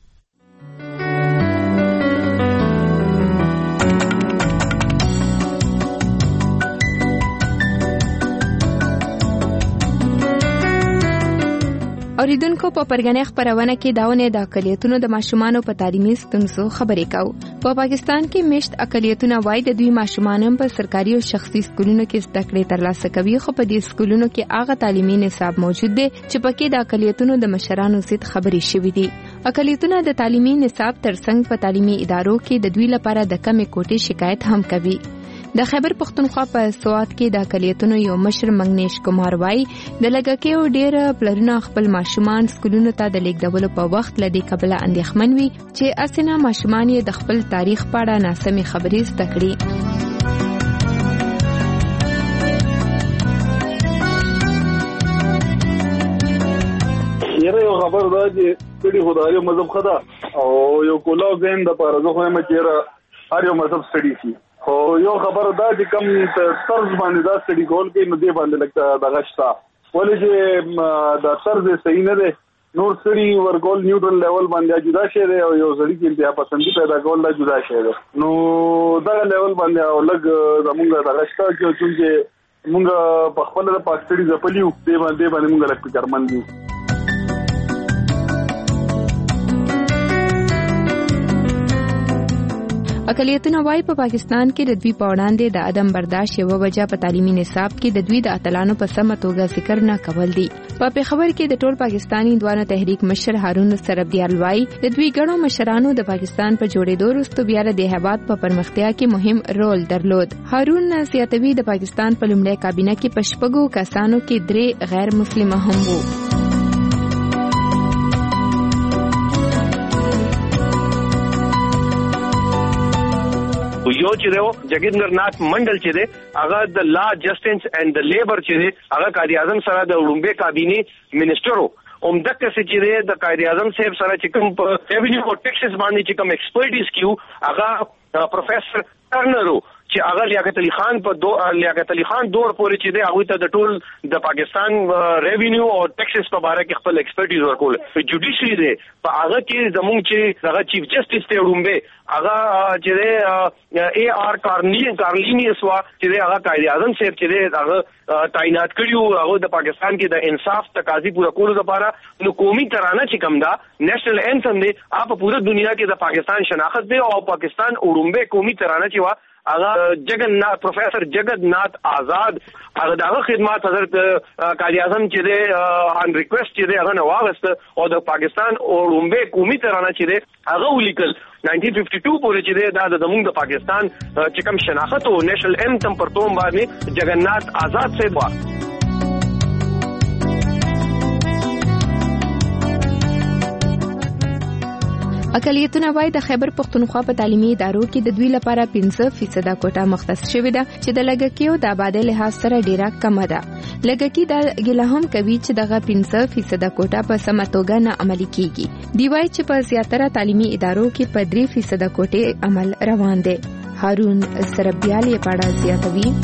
اوریدونکو په پرګنې خبرونه کې داونه د اقلیتونو د ماشومانو په تعلیمي ستونزو خبرې کاو. په پاکستان کې مشت اقلیتونه وای د دوی ماشومان په سرکاري او شخصي سکولونو کې زده کړې ترلاسه کوي، خو په دې سکولونو کې هغه تعلیمي نصاب موجود دی چې پکې د اقلیتونو د مشرانو ضد خبرې شوې دي. اقلیتونه د تعلیمي نصاب ترڅنګ په تعلیمي ادارو کې د دوی لپاره د کمې کوټې شکایت هم کوي. د خیبر پختونخوا په سوات کې د اقلیتونو یو مشر منګنیش کومار وای د لګکیو ډیر پلرونه خپل ماشومان سکولونو ته د لیږدولو په وخت لدی قبل اندېښمن وي چې اسنه ماشومان یې د خپل تاریخ په اړه ناسمې خبرې زده کړي. یره یو خبر دا چې کډي خدای مذهب خدا او یو کولاو زین د پاره زه خو ما چیرې هر یو مذهب سړي شي خو یو خبر دا چې کم طرز باندې دا سړي کول کې نو دی باندې لګتا د غشتا ولې چې دا طرز صحیح نه دی نور سړي ورګول نیوټرل لیول باندې جدا شي دی او یو سړي کې انتها پسندي پیدا کول دا جدا شي دی نو دا لیول باندې او لګ زمونږ د غشتا کې چې مونږ په خپل د پاکستاني ځپلیو دی باندې باندې مونږ لکه جرمن دیو. اقلیتونه وايي په پاکستان کې د دوی په وړاندې د عدم برداشت یو وجه په تعلیمي نصاب کې د دوی د اتلانو په سمه توګه ذکر نه کول دي. په پیښور کې د ټول پاکستانی دوانو تحریک مشر هارون سربدیال وايي د دوی ګڼو مشرانو د پاکستان په جوړېدو وروسته بیا د هیواد په پرمختیا کې مهم رول درلود. هارون زیاتوي د پاکستان په لومړۍ کابینه کې په شپږو کسانو کې درې غیر مسلمان هم وو. یو چې دیو جګیندر ناتھ منډل چې دی هغه د لا جسټنس اینڈ د لیبر چې دی هغه قائد اعظم سره د وړومبه کابینه منیسټرو اومدک چې د قائد اعظم صاحب سره چې کوم په ریونیو او ټیکسز باندې چې کوم ایکسپرټیز کیو هغه پروفیسور ټرنرو چې هغه لیاقت علي خان په دو لیاقت علي خان دور پورې چې دی هغه ته د ټول د پاکستان ریونیو او ټیکسز په اړه کې خپل ایکسپرټیز ورکول جوډیشري دی په هغه کې زموږ چې هغه چیف جسټس ته وډومبه هغه چې اے آر کارنی کارلینی اسوا چې هغه قائد اعظم صاحب چې دی هغه تعینات کړیو هغه د پاکستان کې د انصاف تقاضي پوره کولو لپاره نو قومي ترانه چې کوم دا نېشنل انتم دی اپ پوره دنیا کې د پاکستان شناخت دی او پاکستان وډومبه قومي ترانه چې وا هغه جگنناتھ پروفیسر جگنناتھ آزاد هغه دغه خدمات حضرت قائد اعظم چې دی ان ریکوست چې دی هغه نو واغست او د پاکستان اولمبه قومي ترانه چې دی هغه ولیکل نائنٹین ففٹی ٹو پورې چې دی دا د زموږ د پاکستان چې کوم شناخت او نېشنل انتم پر توم باندې جگنناتھ آزاد سے وا اقلیتونه وای د خیبر پختونخوا په تعلیمي ادارو کې د دوی لپاره پنځه فیصد کوټه مختص شوې ده چې د لګکیو د آبادی لحاظ سره ډیره کم ده. لګکی د ګله هم کوي چې دغه پنځه فیصد کوټه په سمه توګه نه عملي کیږي. دی وای چې په زیاتره تعلیمي ادارو کې په درې فیصد کوټه عمل روان دی. هارون سربیالی په اړه زیاتوي.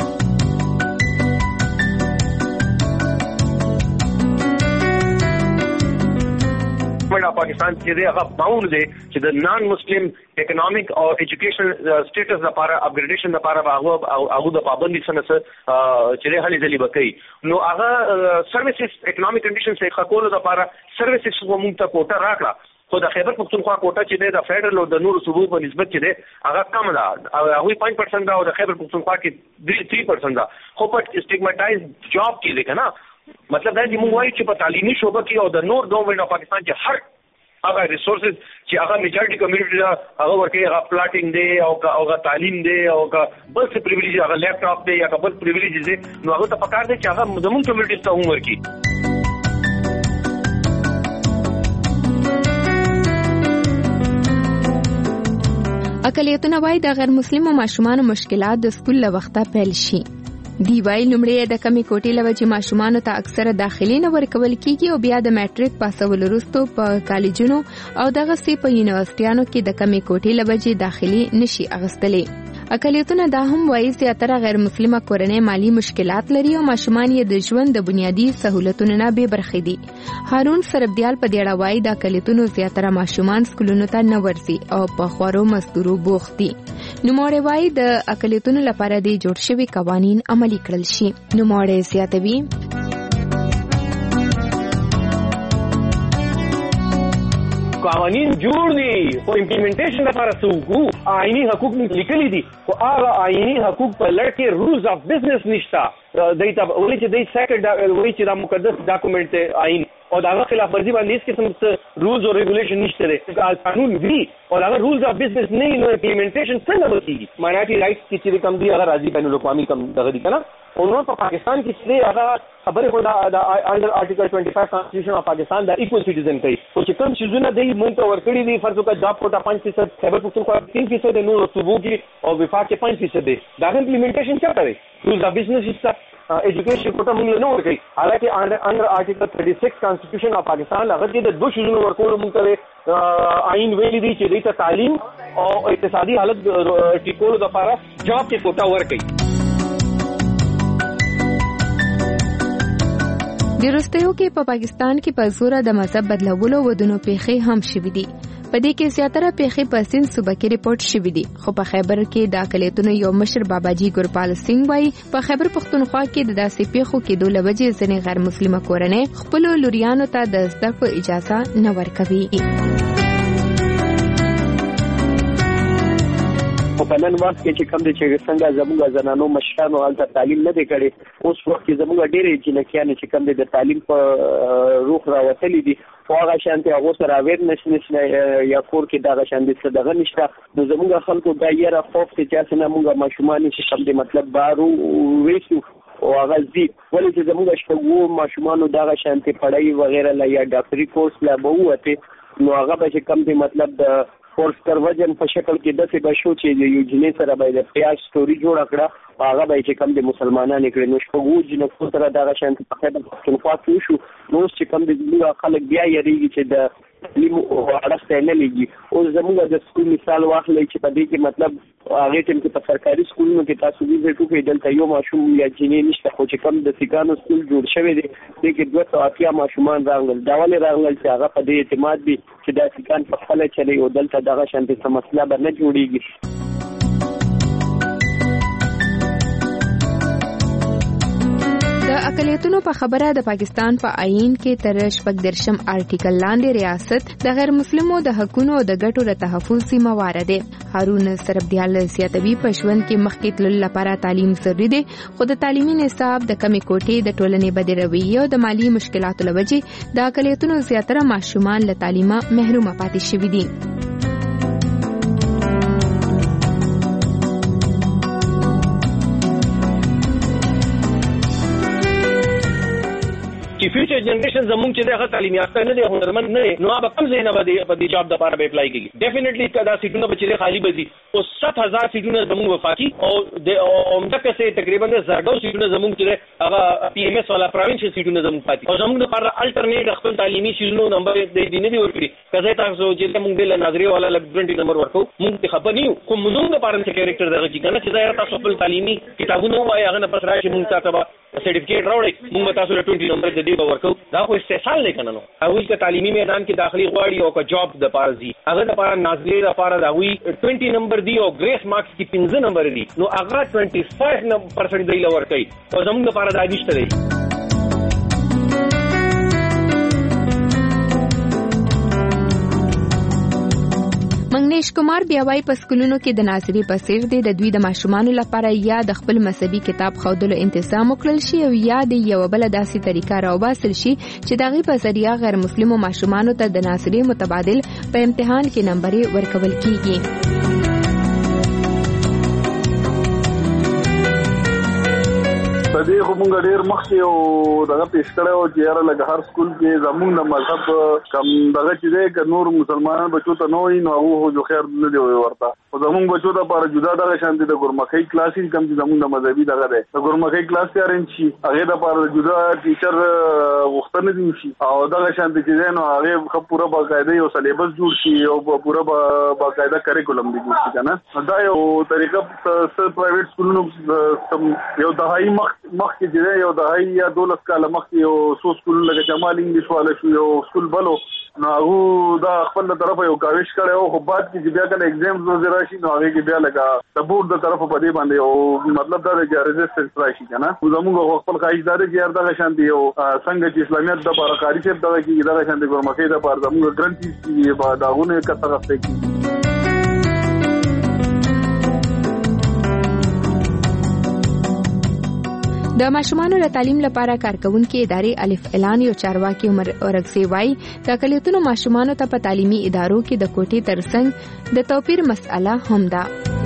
پاکستان چې دی هغه باوند دی چې د نان مسلم اکونومیک او ایجوکیشن سټیټس لپاره اپګریډیشن لپاره هغه هغه د پابندي سره چې له هلي ځلې بکې نو هغه سرویسز اکونومیک کنډیشنز یې خکول لپاره سرویسز کومه ته کوټه راکړه خو د خیبر پختونخوا کوټه چې دی د فیډرل او د نورو صوبو په نسبت چې دی هغه کم ده هغه پنځه پرسنټ او د خیبر پختونخوا کې درې پرسنټ ده خو په سټیګماټایز جاب کې دی کنه مطلب دا چې موږ وایو چې په تعلیمي شوبه کې او د نور ګورنمنت اف پاکستان چې هر هغه ریسورسز چې هغه میجارټي کمیونټي دا هغه ورکه هغه پلاټینګ دی او هغه تعلیم دی او هغه بل څه پریویلیج هغه لیپټاپ دی یا بل پریویلیج دی نو هغه ته پکار دی چې هغه زموږ کمیونټي ته هم ورکي. اقلیتونه وای د غیر مسلمو ماشومان مشکلات د سکول له وخته پیل شي. دی وای لومړی د کمی کوټې لوجه ماشومان ته اکثره داخلي نه ورکول کیږي او بیا د میټریک پاسول وروسته په کالجونو او دغه سي په یونیورسيټانو کې د کمی کوټې لوجه داخلي نشي اغستلې. اقلیتونه دا هم وایي زیاتره غیر مسلمه کورنۍ مالی مشکلات لري او ماشومان یې د ژوند د بنیادی سہولتونو نه بې برخې دي. هارون سربدیال په دې اړه وایي د اقلیتونو زیاتره ماشومان سکولونو ته نه ورځي او په خوارو مزدورو بوخت دي. نوموړی وایي د اقلیتونو لپاره د جوړ شوي قوانین عملي کړل شي. نوموړی زیاتوي قوانین جوړ دي خو امپلیمنټیشن لپاره څوک آئینی حقوق لیکلي دي خو هغه آئینی حقوق په لړ کې رولز اف بزنس نشته. دای ته ولې چې دای سیکنډ ولې چې دا مقدس ډاکومنٹ ته آئین او دا خلاف ورزي باندې هیڅ قسم رولز او ریګولیشن نشته دی قانون دی او دا رولز اف بزنس نه نو امپلیمنټیشن څنګه وکړي. ماینورټي رائټس کې چې کوم دی هغه راځي بین الاقوامي کوم دغه دي کنه او نو په پاکستان کې چې هغه خبره خو دا انډر آرټیکل پنځه پنځه کانسټیټیوشن اف پاکستان دا ایکوال سټیزن کوي او چې کوم شیزونه دی مونږ ته ورکړي دي فرض وکړه جاب کوټه پنځه فیصد خیبر پختونخوا تین فیصد دی نور صوبو کې او وفاق کې پنځه فیصد دی دا امپلیمنټیشن څه کوي رولز اف بزنس حصہ ایجوکیشن کوټه مونږ نه ورکړي حالانکه انډر آرټیکل छत्तीस کانسټیټیوشن اف پاکستان هغه کې د دوه شیزونو ورکول مونږ ته آئین ویلي دي چې د تعلیم او اقتصادي حالت ټیکولو لپاره جاب کې کوټه ورکړي. د وروستیو کې په پاکستان کې په زوره د مذهب بدلولو ودونو پیښې هم شوې دي. په دې کې زیاتره پیښې په سند صوبه کې ریپورت شوې دي خو په خیبر کې د اقلیتونو یو مشر باباجي ګورپال سنگ وایي په خیبر پختونخوا کې د داسې پیښو کې د لوجې ځنې غیر مسلمه کورنۍ خپل لوریانو ته د زده کړو اجازه نه ورکوي. په نن وخت کې چې کوم دي چې څنګه زموږ زنانو مشرانو حالت تعلیم نه دی کړي اوس وخت کې زموږ ډېرې جنکیانې چې کوم دي د تعلیم په روح راوتلي دي خو هغه شانتي هغه سره اویرنس نشته یا کور کې دغه شانتي څه دغه نشته نو زموږ خلکو دا یې خوف چې څنګه موږ ماشومان چې کوم دي مطلب بارو وېسو او هغه زی ولې چې زموږ شپږو ماشومانو دغه شانتي پړای وغیرہ لا یا ډاکټري کورس لا به وته نو هغه به کوم دي مطلب فورس پروژن په شکل کې داسې بشو چې یو جنې سره به د پیاج سټوري جوړ کړه هغه به چې کوم د مسلمانانو کړي نو شپږ جنې سره دغه شانت په خیبر پختونخوا کې شو نو چې کوم د خلک بیا یریږي چې د تعلیم او اړه نه لګي او زموږ د سکول مثال واخلئ چې په دې کې مطلب هغه ټیم کې په سرکاري سکولونو کې تاسو دې ټکو دلته یو ماشوم یا جنې نشته خو چې کوم د سیګانو سکول جوړ شوی دی دې کې دوه سوه اتیا ماشومان راغلل دا ولې راغلل چې هغه په دې اعتماد دي چې دا سیګان په خپل چلی او دلته دغه شانتي څه مسله به نه جوړیږي. د اقلیتونو په خبره د پاکستان په آئین کې تر شپږ درشم آرټیکل لاندې ریاست د غیر مسلمو د حقوقو او د ګټو د تحفظ ذمہ وار دی. هارون سربدیال سیاتوی په ژوند کې مخکې تللو لپاره تعلیم ضروري دی خو د تعلیمي نصاب د کمی کوټې د ټولنې بد رویه او د مالی مشکلاتو له وجې د اقلیتونو زیاتره ماشومان له تعلیمه محروم پاتې شوي دي. چې فیوچر جنریشن زموږ چې دغه تعلیم یافته نه دي هنرمند نه دي نو به کم ځای نه به په دې جاب د لپاره به اپلای کیږي ډیفینیټلی کدا سیټونه به چې خالی بزي او سات هزار سیټونه زموږ وفاقي او د عمدہ کې تقریبا زړو سیټونه زموږ چې هغه پی ایم ایس والا پروینشل سیټونه زموږ پاتې او زموږ لپاره الټرنیټ خپل تعلیمي شیزونو نمبر د دې نه دی ورکړي کله تاسو چې موږ د نظریه والا لګ بیس نمبر ورکو موږ ته خبر نه یو کوم موږ لپاره چې کریکټر دغه چې کنه چې تاسو خپل تعلیمي کتابونه وایي هغه نه پس راشي موږ تاسو سرټیفیکیټ راوړي موږ تاسو له بیس نمبر د دې ورکو دا خو استحصال نه کنه نو هغه چې تعلیمي میدان کې داخلي غواړي او کا جاب د پاره دي هغه د پاره نازلې د پاره دا وی بیس نمبر دی او ګریس مارکس کې پنځه نمبر دي نو هغه پنځه پنځه پرسنټ دی لور کوي او زموږ لپاره دا نشته دی. منګنیش کمار بیا وايي په سکولونو کې د ناظري په څیر دی د دوی د ماشومانو لپاره یا د خپل مذهبي کتاب خودلو تنظیم وکړل شي او یا د یو بل داسې طریقه راوباسل شي چې دغه په ذریعہ غیر مسلمو ماشومانو ته د ناظري متبادل په امتحان کې نمبر ورکول کیږي. په دې خو موږ ډېر مخکې او دغه پیش کړی او چې یاره لکه هر سکول کې زموږ د مذهب کم دغه چې دی که نور مسلمانان بچو ته نه وایي نو هغه خو جو خیر نه دی ورته خو زموږ بچو دپاره جدا دغه شانتې د ګورمکۍ کلاس یې کم چې زموږ د مذهبي دغه دی د ګورمکۍ کلاس یې ارینج شي هغې دپاره جدا ټیچر غوښتنه دي وشي او دغه شانتې چې دی نو هغې ښه پوره باقاعده یو سلیبس جوړ شي او پوره باقاعده کریکولم دي جوړ شي که نه دا یو طریقه څه پرایویټ سکولونو یو دهایي مخ مخکې چې دی یو دهایي یا دولس کاله مخکې یو څو سکولونه لکه جمال انګلیش والا شو یو سکول بلو نو هغه دا خپل له طرفه یو کاوش کړی او خو بعد کې چې بیا کله ایگزامز ورځې راشي نو هغې کې بیا لکه د بورډ د طرفه په دې باندې یو مطلب دا دی چې ريزسټنس راشي که نه زموږ خپل خواهش دا دی چې یار دغه شانتې یو څنګه چې اسلامیت دپاره قاري صاحب دغه کېږي دغه شانتې ګورمکۍ دپاره زموږ ګرنټیز چې د هغونه کته غفته کېږي. د ماشومانو له تعلیم لپاره کارکونکو ادارې الف اعلان یو چارواکي عمر اورغزي وايي د اقلیتونو ماشومانو ته په تعلیمي ادارو کې د کوټې ترڅنګ د توپیر مسأله هم ده.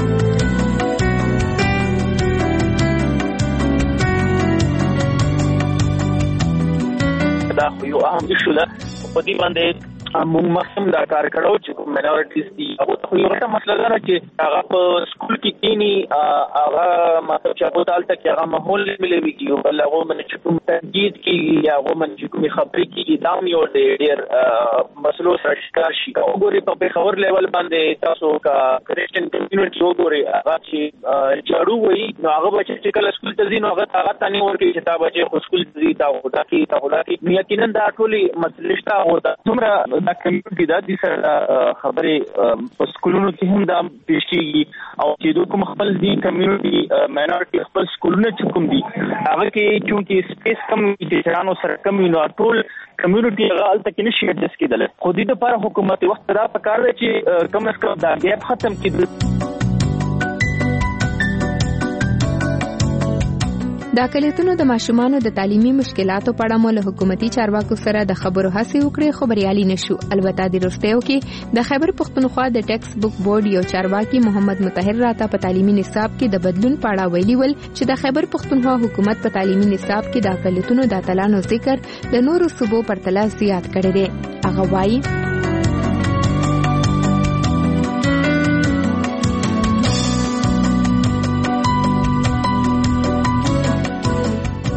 دا خو یو اهم ایشو ده په دې باندې موږ مخکې دا کار کړو چې مینورټیز دي هغه خو یو څه مسله ده چې هغه په سکول کې کینی هغه مطلب چې هغه دالته کې هغه ماحول ملوي کیږي بل هغه من چې کوم تنقید کیږي یا هغه من چې کوم خبرې کیږي دا یو ډېر مسلو سره ښکار شي وګورئ په خبر لیول باندې تاسو کا کریسچن کمیونټي وګورئ هغه چې جاړو وایي نو هغه بچی چې کله سکول ته ځي نو هغه هغه تانی ورکړي چې تا بچي خو سکول ته ځي تا ودا کی تا ودا کی یقینا دا ټولې مسلې شته او دا څومره دا کمیونټي دا د سره خبرې په سکولونو کې هم دا پیش کیږي او چې دوی کوم خپل دي کمیونټي ماینورټي خپل سکولونه چې کوم دي هغه کې چونکې سپیس کم چې چرانو سره کم نو ټول کمیونټي هغه الته کې نشي اډجسټ کېدل خو دې لپاره حکومت وخت را پکار دی چې کم از کم دا ګیپ ختم کړي. د اقلیتونو د ماشومانو د تعلیمي مشکلاتو په اړه مو له حکومتي چارواکو سره د خبرو هڅې وکړې خو بریالي نشو. البته د وروستیو کې د خیبر پختونخوا د ټیکس بک بورډ یو چارواکي محمد مطهر راته په تعلیمي نصاب کې د بدلون په اړه ویلي ول چې د خیبر پختونخوا حکومت په تعلیمي نصاب کې د اقلیتونو د اتلانو ذکر د نورو صوبو پرتله زیات کړی دی. هغه وایي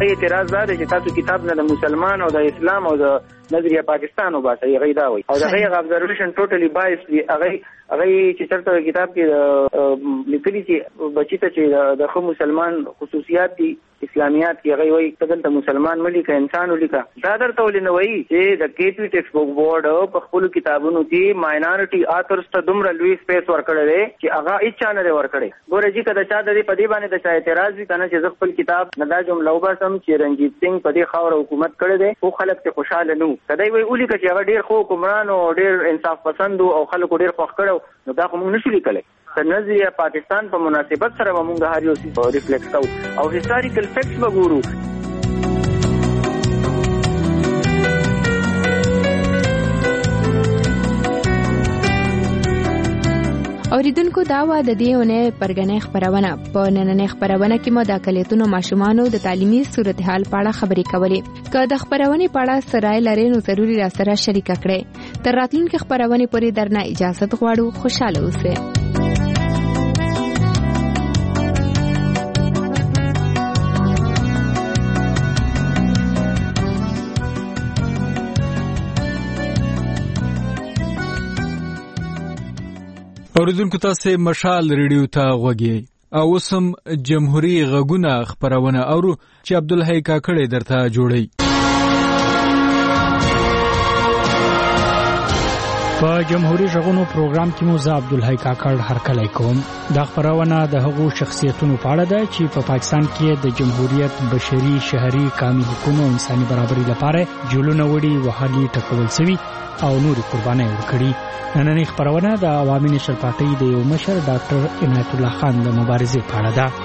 هغه اعتراض دا دی چې تاسو کتاب نه د مسلمان او د اسلام او د نظریه پاکستان وباسي هغه دا وایي او هغه ابزرویشن ټوټلی بایس دی هغه هغه چې چرته کتاب کې لیکلي چې بچی ته چې د خو مسلمان خصوصیات دي اسلامیات کې هغه وایي چې د مسلمان ملک انسان ولیکا دا درته ولنه وایي چې د کې پی ټیکس بوک بورډ په خپل کتابونو کې ماینورټي آثرز ته دومره لوی سپیس ورکړل دی چې هغه هیڅ چا نه ورکړي ګوره چې کله چا د دې په دې باندې د چا اعتراض وي کنه چې خپل کتاب نه دا جمله وباسم چې رنجیت سنگ په دې خاور حکومت کړی دی او خلک ته خوشاله نو کدی وی اولی چې هغه ډیر خو حکمران او ډیر انصاف پسند او خلکو ډیر خوښ کړو نو دا کوم نشو لیکلی د نظریه پاکستان په مناسبت سره موږ هر یو څه ریفلیکټ کوو او هیستوریکل فیکټس وګورو. اوریدونکو دا و د دې ونه پرګنې خبرونه په نننې خبرونه کې مو د کلیتونو ماشومانو د تعلیمي صورتحال په اړه خبرې کولې که د خبرونه په اړه سرای لري نو ضروري را سره شریک کړئ. تر راتلونکي خبرونه پورې درنه اجازه غواړو. خوشاله اوسئ. اوریدونکو تاسو مشال ریډیو ته غوږی او اوسم جمهوریت غږونه خبرونه اورو چې عبدالحی کاکړی درته جوړی. په جمهوریت غږونو پروګرام کې مو زه عبدالحی کاکړ هرکلی کوم. دا خبرونه د هغو شخصیتونو په اړه ده چې په پاکستان کې د جمهوریت بشري شهري قومي حقوقو او انساني برابرۍ لپاره جولونه وړي وهلي ټکول شوي او نوري قربانۍ ورکړي. نننۍ خبرونه د عوامي نشر پارټۍ د یو مشر ډاکټر عنایت الله خان د مبارزې په اړه ده.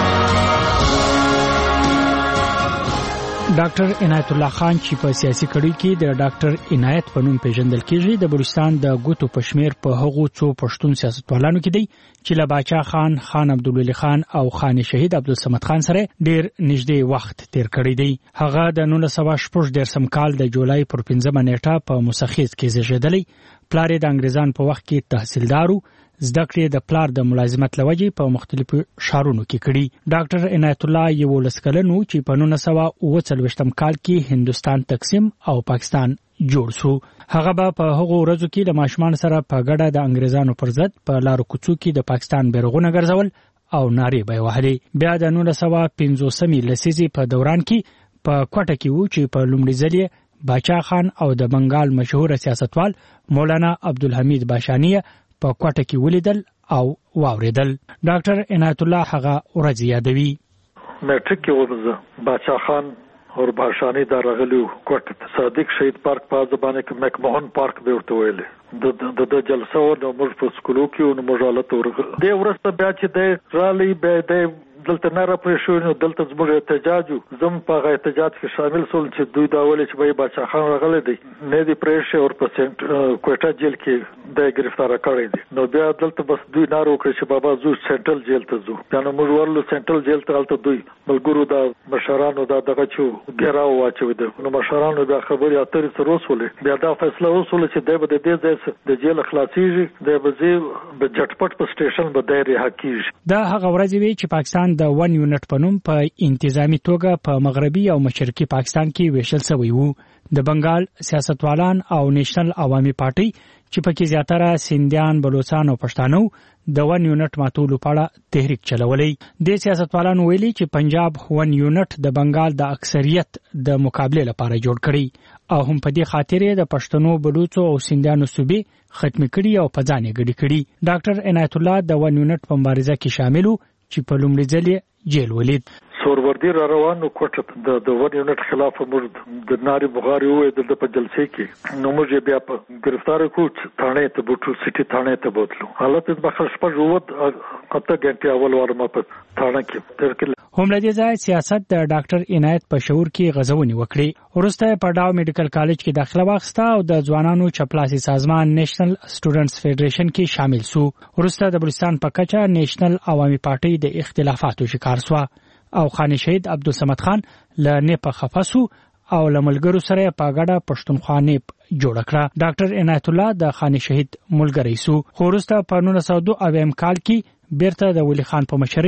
ډاکټر عنایت الله خان چې په سیاسي کړۍ کې د ډاکټر عنایت په نوم پیژندل کیږي د بلوچستان د ګوتو پشمیر په هغو څو پښتون سیاستوالانو کې دی چې له باچا خان، خان عبدالولي خان او خان شهید عبدالصمد خان سره ډیر نږدې وخت تیر کړی دی. هغه د نولس سوه شپږ دیرشم کال د جولای پر پنځمه نیټه په موسخیز کې زیږیدلی. پلار یې د انګریزان په وخت کې تحصیلدارو، زده کړې د پلار د ملازمت لوجې په مختلفو شهرونو کې کړي. ډاکټر عنایت الله یولس کلن و چې په نولس سوه اوه څلوېښتم کال کې هندوستان تقسیم او پاکستان جوړ شو. هغه به په هغو ورځو کې د ماشومان سره په ګډه د انګریزانو پر ضد په لارو کوڅو کې د پاکستان بیرغونه ګرځول او نارې به یې وهلې. بیا د نولس سوه پنځوسمې لسیزې په دوران کې په کوټه کې و چې په لومړي ځل باچا خان او د بنگال مشهور سیاستوال مولانا عبدالحمید باشانی په کوټه کې ولیدل او واوریدل. ډاکټر عنایت الله هغه ورځ یادوي. میټریک کې ورزه باچا خان او باشانی دا راغلو کوټه صادق شهید پارک په ځبانه کې مکمهون پارک به ورته ویل د د جلسه او د موږ په سکولو کې نو مجالت ورغله. د ورسته بیا چې د رالي به د دلته نه را پرې شو نو دلته زموږ احتجاج زم په احتجاج کې شامل سول چې دوی دا ولې چې به باچا خان راغلی دی نه دی پرې شو او په کوټه جیل کې د گرفتار کړی دی. نو بیا دلته بس دوی نار وکړي چې بابا زو سنټرل جیل ته ځو. دا نو موږ ورلو سنټرل جیل ته الته دوی ملګرو دا مشرانو دا دغه چې ګراو واچوي دي. نو مشرانو دا خبري اترې سره وسولې. بیا دا فیصله وسوله چې د بده د دې د جیل خلاصيږي د بزي په جټپټ په سټیشن به دایره حقیقي. دا هغه ورځ وی چې پاکستان د ون یونټ په نوم په انتظامی توګه په مغربي او مشرقي پاکستان کې ویشل شوی وو. د بنگال سیاستوالان او نېشنل عوامي پارټي چې پکې زیاتره سیندیان، بلوچستان او پښتانه د ون یونټ ماتولو په اړه تحریک چلولې. د سیاستوالانو ویلي چې پنجاب ون یونټ د بنگال د اکثریت د مقابله لپاره جوړ کړي او هم په دې خاطر د پښتنو، بلوچو او سیندیانو صوبې ختم کړي او په ځان یې ګډي کړي. ډاکټر عنایت الله د ون یونټ په مبارزه کې شامل و چې په لومړي ځل جیل ولید. سوروردی را روانو کوټه د د ون یونټ خلاف موږ د ناری بغاری وې د په جلسې کې نو موږ بیا په گرفتار کوټ ثانه ته بوټو سټي ثانه ته بوتلو. حالت په خلش په جوړ اته غنټه اول واره ما په ثانه کې تر کې هم لدی ځای سیاست د ډاکټر عنایت په شعور کې غزونی وکړي. ورسته په ډاو میډیکل کالج کې داخله واخسته او د ځوانانو چپلاسي سازمان نېشنل سټوډنټس فدریشن کې شامل شو. ورسته د بلوچستان په کچه نېشنل عوامي پارټي د اختلافاتو شکار شو او خان شهید عبدالصمد خان له نه په خفاسو او لملګرو سره په ګډه پښتونخوا نیپ جوړ کړه. ډاکټر عنایت الله د خان شهید ملګری سو. خورسته په نولس سوه دوه اویا کال کې بیرته د ولی خان په مشرۍ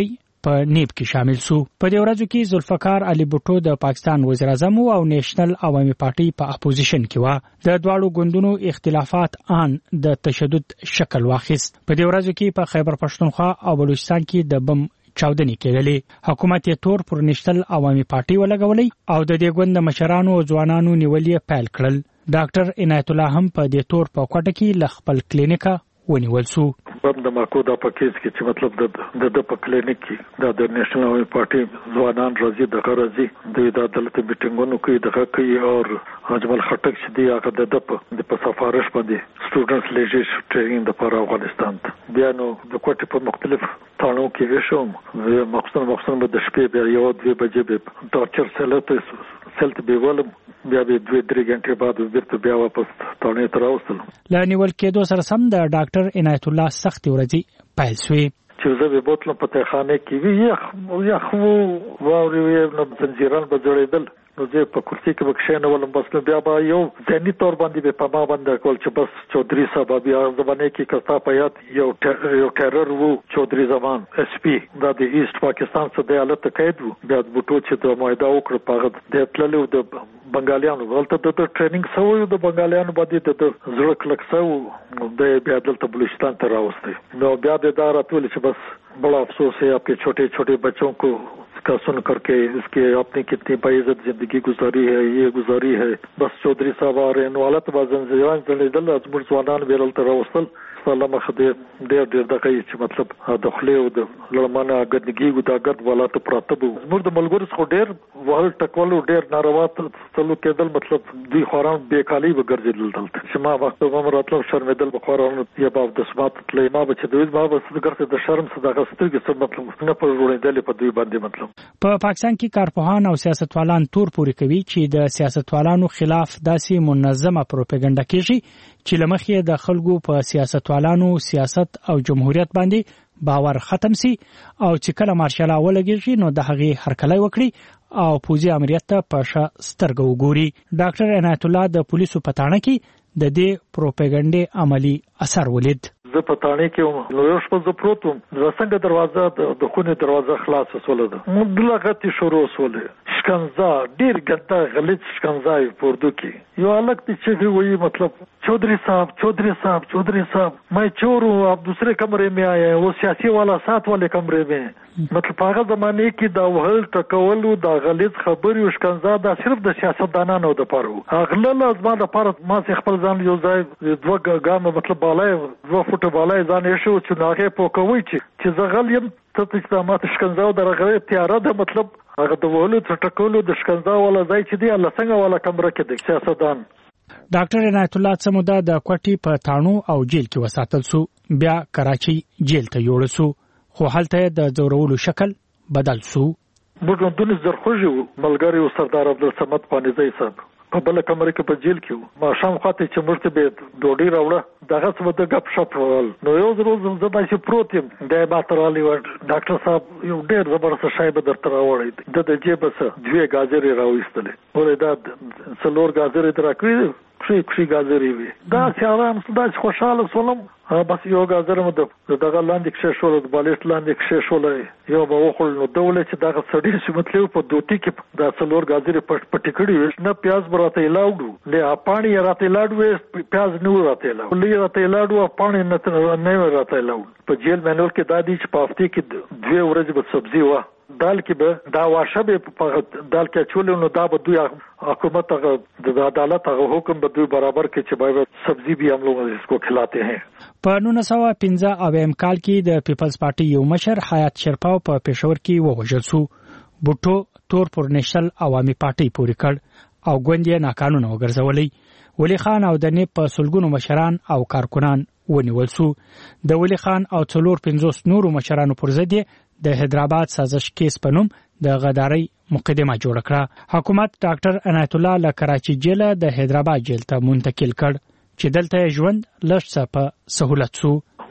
په نیب کې شامل سو. په دې ورځو کې ذوالفقار علي بوټو د پاکستان وزیر اعظم او نېشنل عوامي پارټي په اپوزیشن کې و. د دواړو ګوندونو اختلافات ان د تشدد شکل واخیست. په دې ورځو کې په خیبر پښتونخوا او بلوچستان کې د بم چاودنې کېدلې. حکومت یې تور پر نېشنل عوامي پارټي ولګولې او د دې ګوند مشرانو او ځوانانو نیولې پیل کړل. ډاکټر عنایت الله هم په دې تور په کوټه کې ل خپل کلینیکه ونیول سو. بم د ماکو د پکیز کې چې مطلب د د په کلینیک کې د نېشنل عوامي پارټي ځوانان راځي د غرضي د عدالت میټینګونو کې د کوي او اجمل خټک چې دی هغه د د په سفارش باندې سټوډنټس لیجیش ټریننګ د پر افغانستان بیا نو د کوټې په مختلف تاڼو کې وشوم. مخصوصا مخصوصا د شپې بیا یو دوه بجې به ټارچر سلته سلته به ولم بیا به دوه درې غنټې بعد بیرته بیا واپس تاڼې ته راوستل. لا نیول کېدو سره سم د ډاکټر عنایت الله سختي ورځي پیل شوې. چې زه به بوتلم په تخانه کې وی یخ یخ وو واوري نو زنجیران به جوړېدل نو زه په کرسي کې بکښینه ولم بس نو بیا به یو ځنی تور باندې به په ما باندې کول چې بس چودري صاحب بیا زمانه کې کستا په یاد یو یو ټرر وو چودري زمان اس پی د ایست پاکستان څخه د حالت قید وو بیا بوټو چې د معاهده وکړ په د تللو د بنگالیانو ولته د ټریننګ سوی د بنگالیانو باندې د زړه کلک سو د بیا دلته بلوچستان ته راوستي نو بیا د دار ټول چې بس بڑا افسوس ہے آپ کے چھوٹے چھوٹے بچوں کو کا سن کر کے اس کے آپ نے کتنی باعزت زندگی گزاری ہے یہ گزاری ہے بس چودھری صاحب آ رہے ہیں حالت بازن زیان زلیدل ازمر زوانان بیرل تراوصل سلام خدای ډېر ډېر دغه چې مطلب د خلې او د لړمانه ګډنګي او د ګډ ولات پراته وو زموږ د ملګرو څخه ډېر وهل ټکول ډېر ناروا تلو کېدل مطلب دوی خوران بیکالي وګرځېدل دلته چې ما وخت به مراتلو شرمېدل به خوران یا به د سمات تلې ما به چې دوی ما به څنګه د شرم صدقه سترګې څه مطلب نه پر وړاندې په دوی باندې مطلب په پاکستان کې کارپوهان او سیاستوالان تور پوري کوي چې د سیاستوالانو خلاف داسې منظمه پروپاګاندا کیږي چې لمخې د خلکو په سیاستوالانو سیاست او جمهوریت باندې باور ختم سي او چې کله مارشال ولګي نو د هغه هرکلی وکړي او پوزي امریت ته په سترګو وګوري. ډاکټر عنایت الله د پولیسو پټانه کې د دې پروپاګاندا عملی اثر ولید. زه په تانه کې نو یو شپه زه پروتم د څنګه دروازه د خونې دروازه خلاص وسوله ده مدلغه شروع وسوله شکنزا ډیر ګټه غلط شکنزا په اردو کې یو الګ چې وی مطلب چودھری صاحب چودھری صاحب چودھری صاحب میں چور ہوں آپ دوسرے کمرے میں آئے ہیں وہ سیاسی والا ساتھ والے کمرے میں مطلب هغه زمانه کې دا وهل ټکول دا غلط خبري او شکنزا دا صرف د سیاستدانانو د پاره اغله لازمه د پاره ما خپل ځان یو ځای دوه ګام مطلب بالای دوه فوټه بالای ځان یې شو چې ناغه پوکوي چې چې زغل یم ته استعمال شکنزا او درغه تیار ده مطلب هغه د وهل ټکول د شکنزا ولا ځای چې دی الله څنګه والا کمره کې د سیاستدان. ډاکټر عنایت الله څموده د کوټي په تانو او جیل کې وساتل سو بیا کراچي جیل ته یوړ سو خو هلته د زورولو شکل بدل سو. موږ دونه زرخوږي ملګری او سردار عبدالصمد پانیزی صاحب په بل کمره کې په جیل کې ما شام خاطر چې مرته به ډوډۍ راوړه دغه څه د غپ شپ ول نو یو ورځ زه داسې پروت یم د ماترالي و ډاکټر صاحب یو ډېر زبردست شای به درته راوړی د د جیب څخه دوه گاجرې راوېستلې ولې دا څلور گاجرې درکړې خې خې گاجرې وي دا چې آرام سره خوشاله سولم بس یو گاجر مو د دغه لاندې کې شول د بالښت لاندې کې شول یو به وخل نو دوله چې دغه سړی چې مطلب په دوتی کې دا څلور گاجرې پټ پټ کړي نه پیاز براته لاړو له پانی راته لاړو پیاز نو راته لاړو لې راته لاړو پانی نه نه راته لاړو په جیل منور کې دادی چې په هفته کې دوه ورځې به سبزي و دال کې به دا واشه به په دال کې چولې نو دا به دوی حکومت د عدالت هغه حکم به دوی برابر کې چې باید سبزي به هم لوګ اس کو کھلاتے ہیں. په نولس سوه پنځه اویا کال کې د پیپلز پارټي یو مشر حیات شرپاو په پېښور کې ووژل شو. بوټو تور پر نېشنل عوامي پارټي پورې کړ او ګوندې ناقانونه وګرځولې. ولی خان او د نیپ په سلګونو مشران او کارکونان ونیول شو. د ولی خان او څلور پنځوس نورو مشرانو پر ضد د حیدرآباد سازش کیس په نوم د غداري مقدمه جوړ کړه. حکومت ډاکټر عنایت الله له کراچي جیل د حیدرآباد جیل ته منتقل کړ چې دلته ژوند لږ څه په سہولت شو.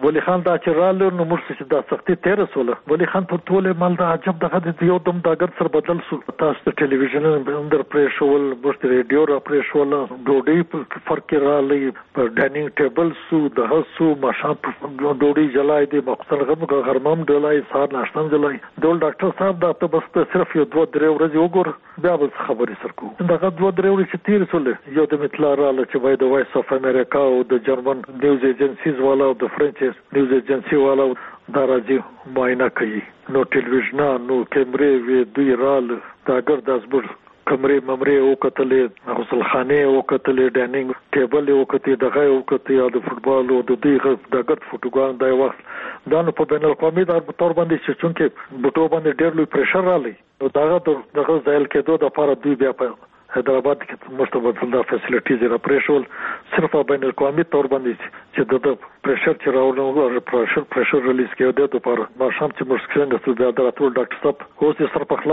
ولی خان دا چې رالو نو موږ چې دا سختي تیر سوله ولی خان په ټوله مال دا عجب دغه د یو دم دا ګر سر بدل سو تاسو د ټلویزیون اندر پرې شول بوست ریډیو را پرې شول ډوډۍ په فرق رالي په ډاینینګ ټیبل سو د هڅو ماشام ډوډۍ جلای دی مقصد غو غرمم ډلای سار ناشتم جلای ډول ډاکټر صاحب دا ته بس صرف یو دوه درې ورځې وګور بیا به خبرې سر کو دغه دوه درې ورځې چې تیر سوله یو د مطلع رااله چې وای د وایس اف امریکا او د جرمن نیوز ایجنسیز والا او د فرنچ نیوز ایجنسی والا دا راځي معاینه کوي نو ټلویزیون نو کیمرې وی دوی رال دا ګر د ازبر کمرې ممرې او کتلې غسل خانه او کتلې ډاینینګ ټیبل او کتلې دغه او کتلې د فوټبال او د دوی د ګر فوټوګان دا وخت دا نو په بین الاقوامي د تور باندې چې چونکې بټو باندې ډېر لوی پریشر رالی نو داغه دغه ځایل کېدو د لپاره دوی بیا په حیدرآباد کې مستبدل دا فیسیلیټیز را پریشول صرف بین الاقوامي تور باندې چې د پریشر چې راوړل پریشر پریشر ریلیز کېو د لپاره ما شام چې مرسکرنګ څه بیا د ټول ډاکټر صاحب اوس سر په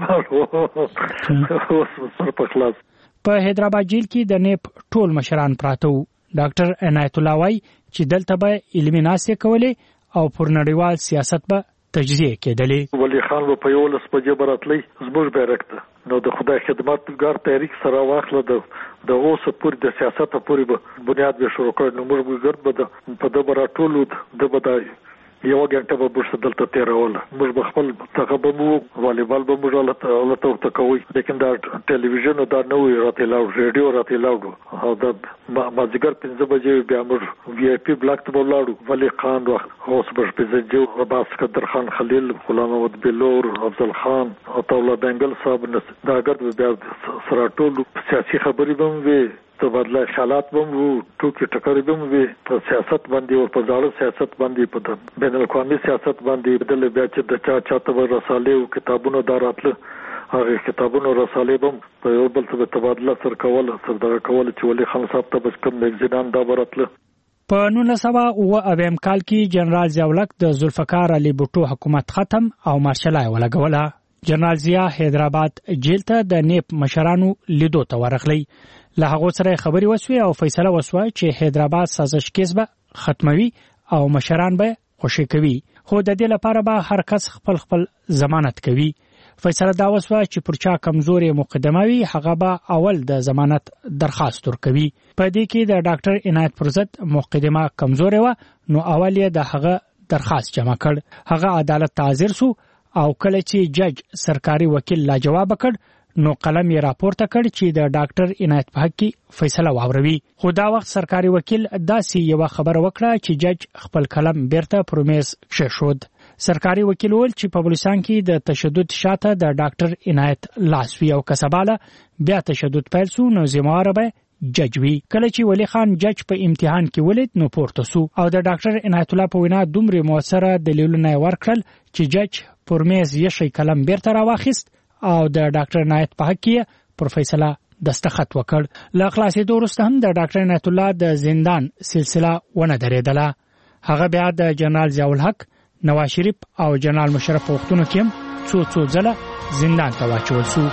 خلاص اوس سر په خلاص په حیدرآباد جیل کې د نیپ ټول مشران پراته وو ډاکټر عنایت الله وای چې دلته به علمي ناسې کولې او پر نړیوال سیاست به تجزیه کېدلې ولی خان په یو لس بجې براتلی زموږ بیرکته نو د خدای خدمت ګار تحریک سره واخله د د اوس پوری د سیاست پوری به بنیاد به شروع کړ نو موږ ګرد به په د براتولو د بدای یو غنټه به برس دلته تیرول موږ به خپل تقبمو والیبال به موږ الله الله ته کوي لیکن دا ټلویزیون دا نو راته لاو ریډیو راته لاو او دا ما ځګر پنځه بجې بیا موږ وی آی پی بلاک ته ولاړو ولی خان وخت اوس به په جو عباس قدر خان خلیل غلام محمد بلور افضل خان او طاوله بنگل صاحب دا ګرد بیا سره ټول سیاسي خبرې به وي تبادله خیالات بم وو ټوکی ټکر بم وي په سیاست باندې او په ځاړو سیاست باندې په بین الاقوامي سیاست باندې بدل بیا چې د چا چاته ورساله او کتابونو داراتله هغه کتابونو رساله بم په یو بل څه تبادله سر کول سر دغه کول چې ولي خان صاحب ته بس کوم مګزینان دا وراتله په نولس سوه اوه اویم کال کې جنرال ضیاءالحق د ذوالفقار علي بوټو حکومت ختم او مارشلای ولګوله جنرال ضیاء حیدرآباد جیل ته د نیپ مشرانو لیدو ته ورغلی له هغه سره خبري وسوي او فیصله وسوه چې حیدرآباد سازش کیس به ختموي او مشران به خوشی کوي خو د دې لپاره به هر کس خپل خپل ضمانت کوي فیصله دا وسوه چې پر چا کمزوري مقدمه وي هغه به اول د ضمانت درخواست ورکوي په دې کې د ډاکټر عنایت پر ضد مقدمه کمزوري و نو اول یې د هغه درخواست جمع کړ هغه عدالت ته حاضر سو او کله چې جج سرکاري وکیل لا جواب کړ نو قلم یې راپورته کړ چې د ډاکټر عنایت په حق کې فیصله واوروي خو دا وخت سرکاري وکیل داسې یو خبره وکړه چې جج خپل قلم بیرته پر میز کښېښود سرکاري وکیل ول چې په بلوچستان کې د تشدد شاته د ډاکټر عنایت لاسوي او کسباله بیا تشدد پیل سو نو ذمہوار به جج وی کله چې ولی خان جج په امتحان کې ولید نو پورته سو او د ډاکټر عنایت الله په وینا دومره موثره دلیلونه ورکړل چې جج پر میز یې شي قلم بیرته راواخیست او د ډاکټر عنایت په حق کې پر فیصله دستخط وکړ لا خلاصې وروسته هم د ډاکټر عنایت الله د زندان سلسله ونه درېدله هغه بیا د جنرال ضیاءالحق نواز شریف او جنرال مشرف په وختونو کې هم څو څو ځله زندان ته واچول شو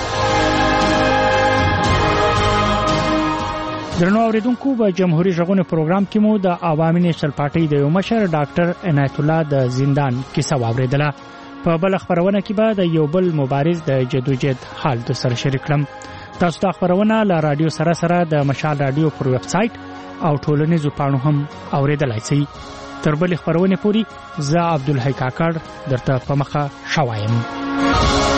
درنو اوریدونکو په جمهوریت ژغورنې پروګرام کې مو د عوامي نېشنل پارټۍ د یو مشر ډاکټر عنایت الله د زندان کیسه واوریدله په بل خبرونه کې به د یو بل مبارز د جدوجہد حال د سره شریک کړم تاسو ته خبرونه له رادیو سره سره د مشال رادیو پر ویب سټ او ټولنیزو پاڼو هم اوریدلای شئ تر بل خبرونه پوری زه عبدالحی کاکړ درته په مخه شوایم